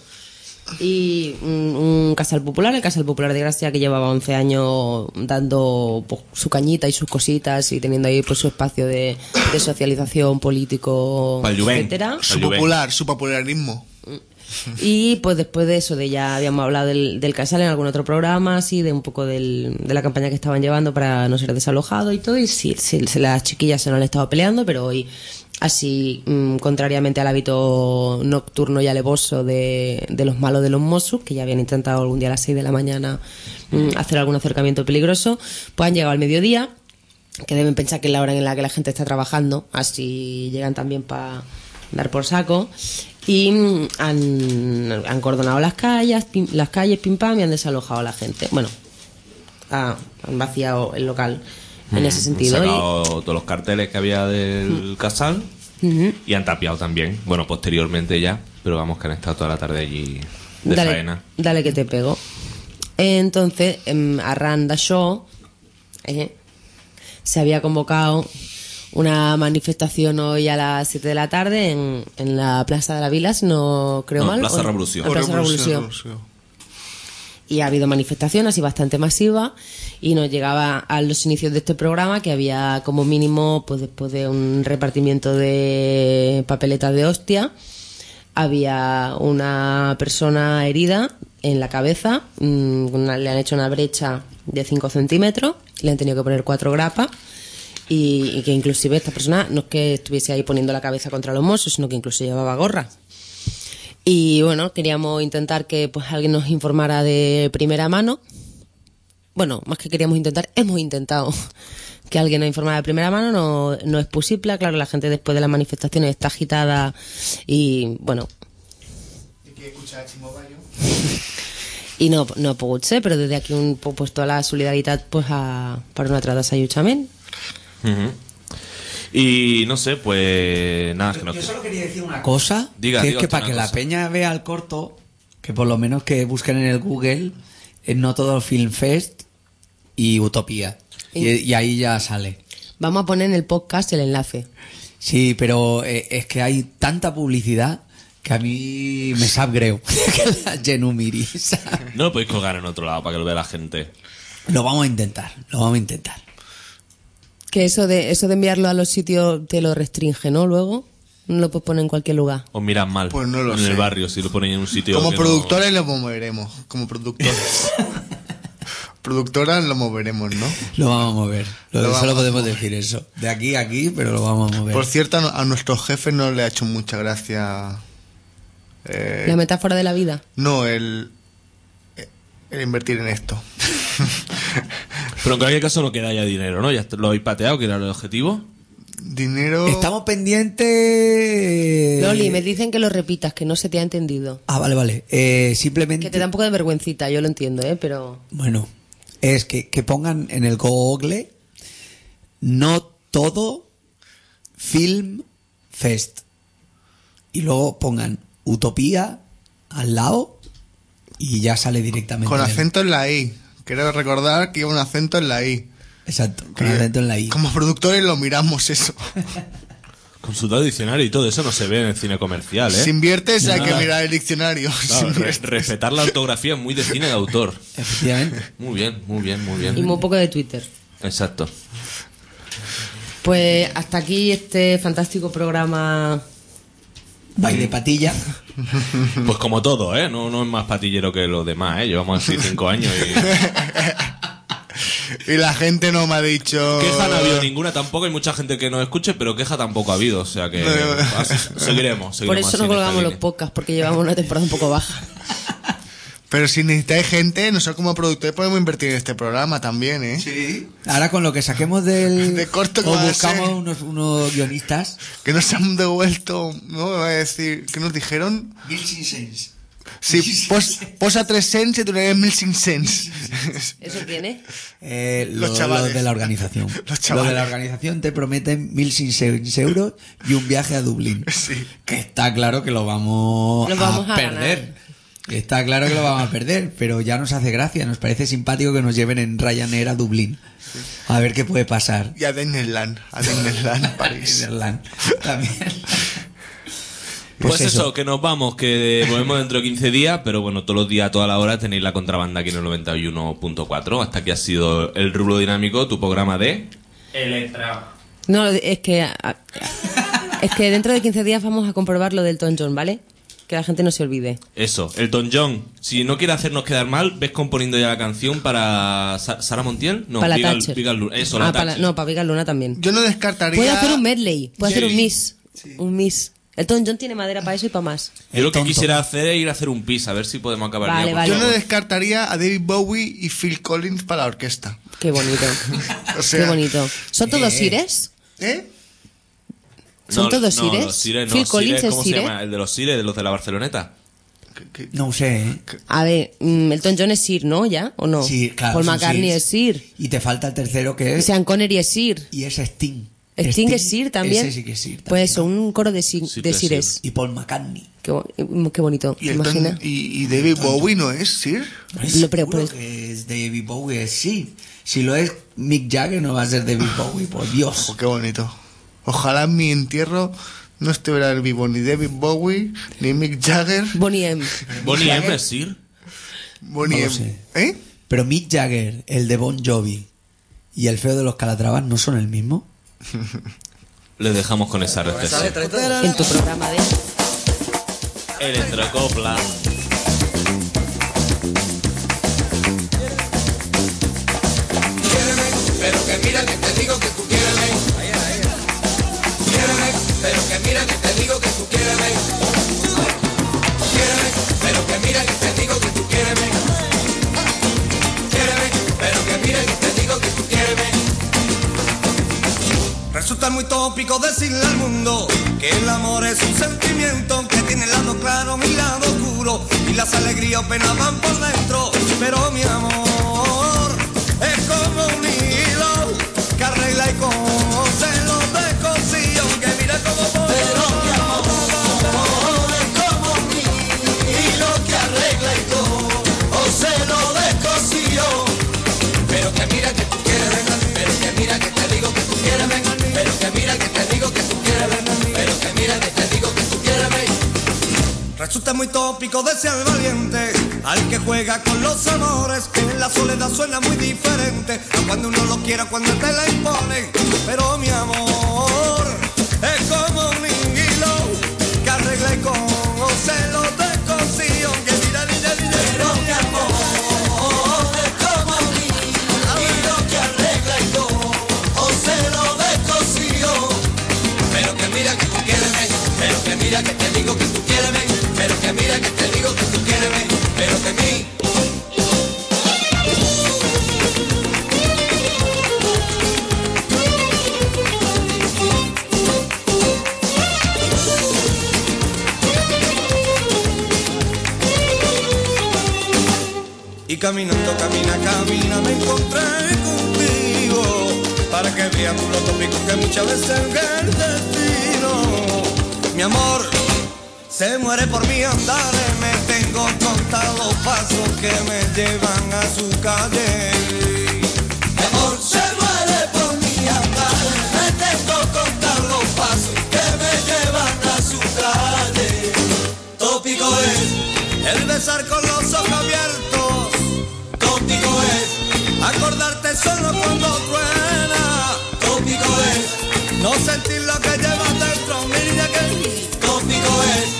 Y un casal popular, el Casal Popular de Gracia, que llevaba 11 años dando pues, su cañita y sus cositas y teniendo ahí pues, su espacio de socialización político, Pa'l jovent. etcétera. Su popularismo. Y pues después de eso, de ya habíamos hablado del casal en algún otro programa, así, de un poco de la campaña que estaban llevando para no ser desalojado y todo, y sí, las chiquillas se lo han estado peleando, pero hoy, así, contrariamente al hábito nocturno y alevoso de los malos de los Mossos, que ya habían intentado algún día a las 6 de la mañana hacer algún acercamiento peligroso, pues han llegado al mediodía, que deben pensar que es la hora en la que la gente está trabajando, así llegan también para dar por saco. Y han cordonado las calles, pim pam, y han desalojado a la gente. Bueno, han vaciado el local en ese sentido. Han sacado todos los carteles que había del casal y han tapiado también. Bueno, posteriormente ya, pero vamos, que han estado toda la tarde allí de faena. Dale que te pego. Entonces, arran d'això, se había convocado una manifestación hoy a las 7 de la tarde en la Plaza de la Vila, si no creo mal. Plaza Revolución. En Plaza Revolución. Y ha habido manifestación así bastante masiva y nos llegaba a los inicios de este programa que había como mínimo, pues después de un repartimiento de papeletas de hostia, había una persona herida en la cabeza, le han hecho una brecha de 5 centímetros, le han tenido que poner 4 grapas. Y que inclusive esta persona no es que estuviese ahí poniendo la cabeza contra los Mossos, sino que incluso llevaba gorra. Y bueno, queríamos intentar que pues alguien nos informara de primera mano. Bueno, más que queríamos intentar, hemos intentado que alguien nos informara de primera mano. No es posible, claro, la gente después de las manifestaciones está agitada y bueno... I no ha pogut ser, però des d'aquí pues, toda la solidaritat pues, per una altra desallotjament. Y no sé, pues nada, es que no. Yo solo quería decir una cosa, Diga, que diga es que usted para que una la cosa. peña vea el corto, que por lo menos que busquen en el Google No Todo Film Fest y Utopía. Y ahí ya sale. Vamos a poner en el podcast el enlace. Sí, pero es que hay tanta publicidad que a mí me sap greu que la gent ho miri. ¿sabes? No lo podéis colgar en otro lado para que lo vea la gente. Lo vamos a intentar. Que eso de enviarlo a los sitios te lo restringe, ¿no? Luego no lo puedes poner en cualquier lugar. Os miran mal Pues no lo en sé. el barrio si lo ponéis en un sitio. Como que productores lo moveremos. Como productores. Productoras lo moveremos, ¿no? Lo vamos a mover. Lo vamos Solo a podemos mover. decir eso. De aquí a aquí, pero lo vamos a mover. Por cierto, a nuestros jefes no le ha hecho mucha gracia. La metáfora de la vida. No, el invertir en esto. Pero en cualquier caso no queda ya dinero, ¿no? Ya lo habéis pateado, que era el objetivo. Dinero. Estamos pendientes... Loli, me dicen que lo repitas, que no se te ha entendido. Ah, vale. Simplemente... Que te da un poco de vergüencita, yo lo entiendo, pero... Bueno, es que pongan en el Google No Todo Film Fest. Y luego pongan Utopía al lado y ya sale directamente. Con en el- acento en la I. Quiero recordar que lleva un acento en la I. Exacto, con acento en la I. Como productores lo miramos eso. Consultado diccionario y todo eso no se ve en el cine comercial, ¿eh? Si inviertes hay No. que mirar el diccionario. Claro, Si inviertes. respetar la ortografía es muy de cine de autor. Efectivamente. Muy bien, muy bien, muy Y bien. muy poco de Twitter. Exacto. Pues hasta aquí este fantástico programa baile patilla. Pues como todo, ¿eh? No es más patillero que los demás, ¿eh? Llevamos así 5 años y... Y la gente no me ha dicho... Queja no ha habido ninguna tampoco, hay mucha gente que nos escuche, pero queja tampoco ha habido, o sea que seguiremos Por eso así no en colgamos esta los línea. podcasts, porque llevamos una temporada un poco baja. Pero si necesitáis gente, nosotros como productores podemos invertir en este programa también, ¿eh? Sí. Ahora con lo que saquemos del... De corto que o va a buscamos ser. unos guionistas. Que nos han devuelto, ¿no? Me va a decir, ¿qué nos dijeron? 1500. Sí, posa 3 cents y tú le das 1500 cents. ¿Eso tiene? Los chavales. Los de la organización. Los chavales. Los de la organización te prometen 1.600 euros y un viaje a Dublín. Sí. Que está claro que lo vamos a perder. ganar. Está claro que lo vamos a perder, pero ya nos hace gracia. Nos parece simpático que nos lleven en Ryanair a Dublín. A ver qué puede pasar. Y a Disneyland, París. Disneyland también. Pues eso, que nos vamos, que volvemos dentro de 15 días, pero bueno, todos los días, a toda la hora tenéis la contrabanda aquí en el 91.4. Hasta aquí ha sido el Rublo Dinámico, tu programa de... No, es que dentro de 15 días vamos a comprobar lo del Elton John, ¿vale? Que la gente no se olvide. Eso, Elton John. Si no quiere hacernos quedar mal, ves componiendo ya la canción para Sara Montiel. No, Para la Pigal, Thatcher. Pigal Luna. Eso, la Thatcher. para Pigal Luna también. Yo no descartaría... Puede hacer un medley, puede hacer un Sí. miss. Un miss. Elton John tiene madera para eso y para más. Yo lo que tonto. quisiera hacer es ir a hacer un pis, a ver si podemos acabar Vale, ya. vale. Yo no descartaría a David Bowie y Phil Collins para la orquesta. Qué bonito. O sea, Qué bonito. ¿Son todos sires? ¿Eh? ¿Son todos sires? Los Sires no. Phil Collins Sires, es ¿cómo se sire. llama? El de los Sires, de los de la Barceloneta. No sé, ¿eh? A ver, Elton John es sir, ¿no? ¿Ya? ¿O no? Sí, claro. Paul son McCartney Sirs. es sir. Y te falta el tercero que Y es... Sean Connery es sir. Y es Sting. Sting es sir también. Ese sí que es Sir. Pues también. eso, un coro de, Sí, de que es sires. Y Paul McCartney. Qué bonito. Y, ¿Te imaginas? y David Bowie no es, ¿sí? Lo- pero- Seguro pero- que es David Bowie, sí. Si lo es Mick Jagger, no va a ser David Bowie, por Dios. Oh, qué bonito. Ojalá en mi entierro no estuviera vivo ni David Bowie, ni Mick Jagger, Bonnie M. Bonnie M. es Sir. Bonnie No lo M. sé. ¿Eh? Pero Mick Jagger, el de Bon Jovi y el feo de los Calatravas no son el mismo. Le dejamos con esa reflexión. En tu programa de... Electrocopla. Pero que mira que te digo que tú quiéreme. Quiéreme, pero que mira que te digo que tú quiéreme. Quiéreme, pero que mira que te digo que tú quiéreme. Quiéreme, pero que mira que te digo que tú quiéreme. Resulta muy tópico decirle al mundo que el amor es un sentimiento que tiene el lado claro y lado oscuro, y las alegrías o penas van por dentro. Pero mi amor es como un hilo que arregla y cose los descosíos, que mira cómo voy. Pero mi amor es como un hilo que arregla y cose los descosíos. Pero que mira que tú quieres vengar, pero que mira que te digo que tú quieres vengar, pero que mira que te digo que tú quieres vengar, pero que mira que te digo que tú quieres vengar. Resulta muy tópico desear valiente al que juega con los amores, que en la soledad suena muy diferente a cuando uno lo quiera, cuando te la imponen. Pero mi amor es como un hilo que arregla y cose los descosíos, que mira, mira, mira. Pero mi amor es como un hilo que arregla y cose los descosíos. Pero que mira que tú quieres ver, pero que mira que te digo que tú quieres ver, pero que mira que te digo que tú quieres ver, pero que mí. Y caminando, camina, me encontré contigo, para que veas tú lo tópico que muchas veces es el destino. Mi amor se muere por mí andar, me tengo contados pasos que me llevan a su calle. Mi amor se muere por mí andar, me tengo contados pasos que me llevan a su calle. Tópico es el besar con los ojos abiertos, tópico es acordarte solo cuando truena, tópico es no sentir lo que llevas dentro, mira que tópico es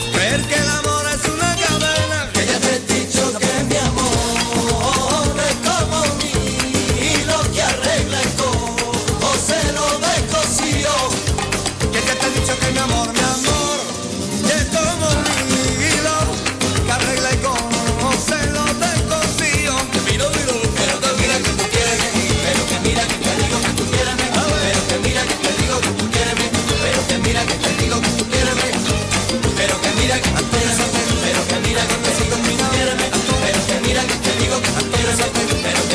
que tú quiéreme, pero que mira que te digo que tú quiéreme, pero que mira que tú quiéreme, pero que mira que te digo que tú quiéreme, pero que mira que te digo que tú quiéreme, pero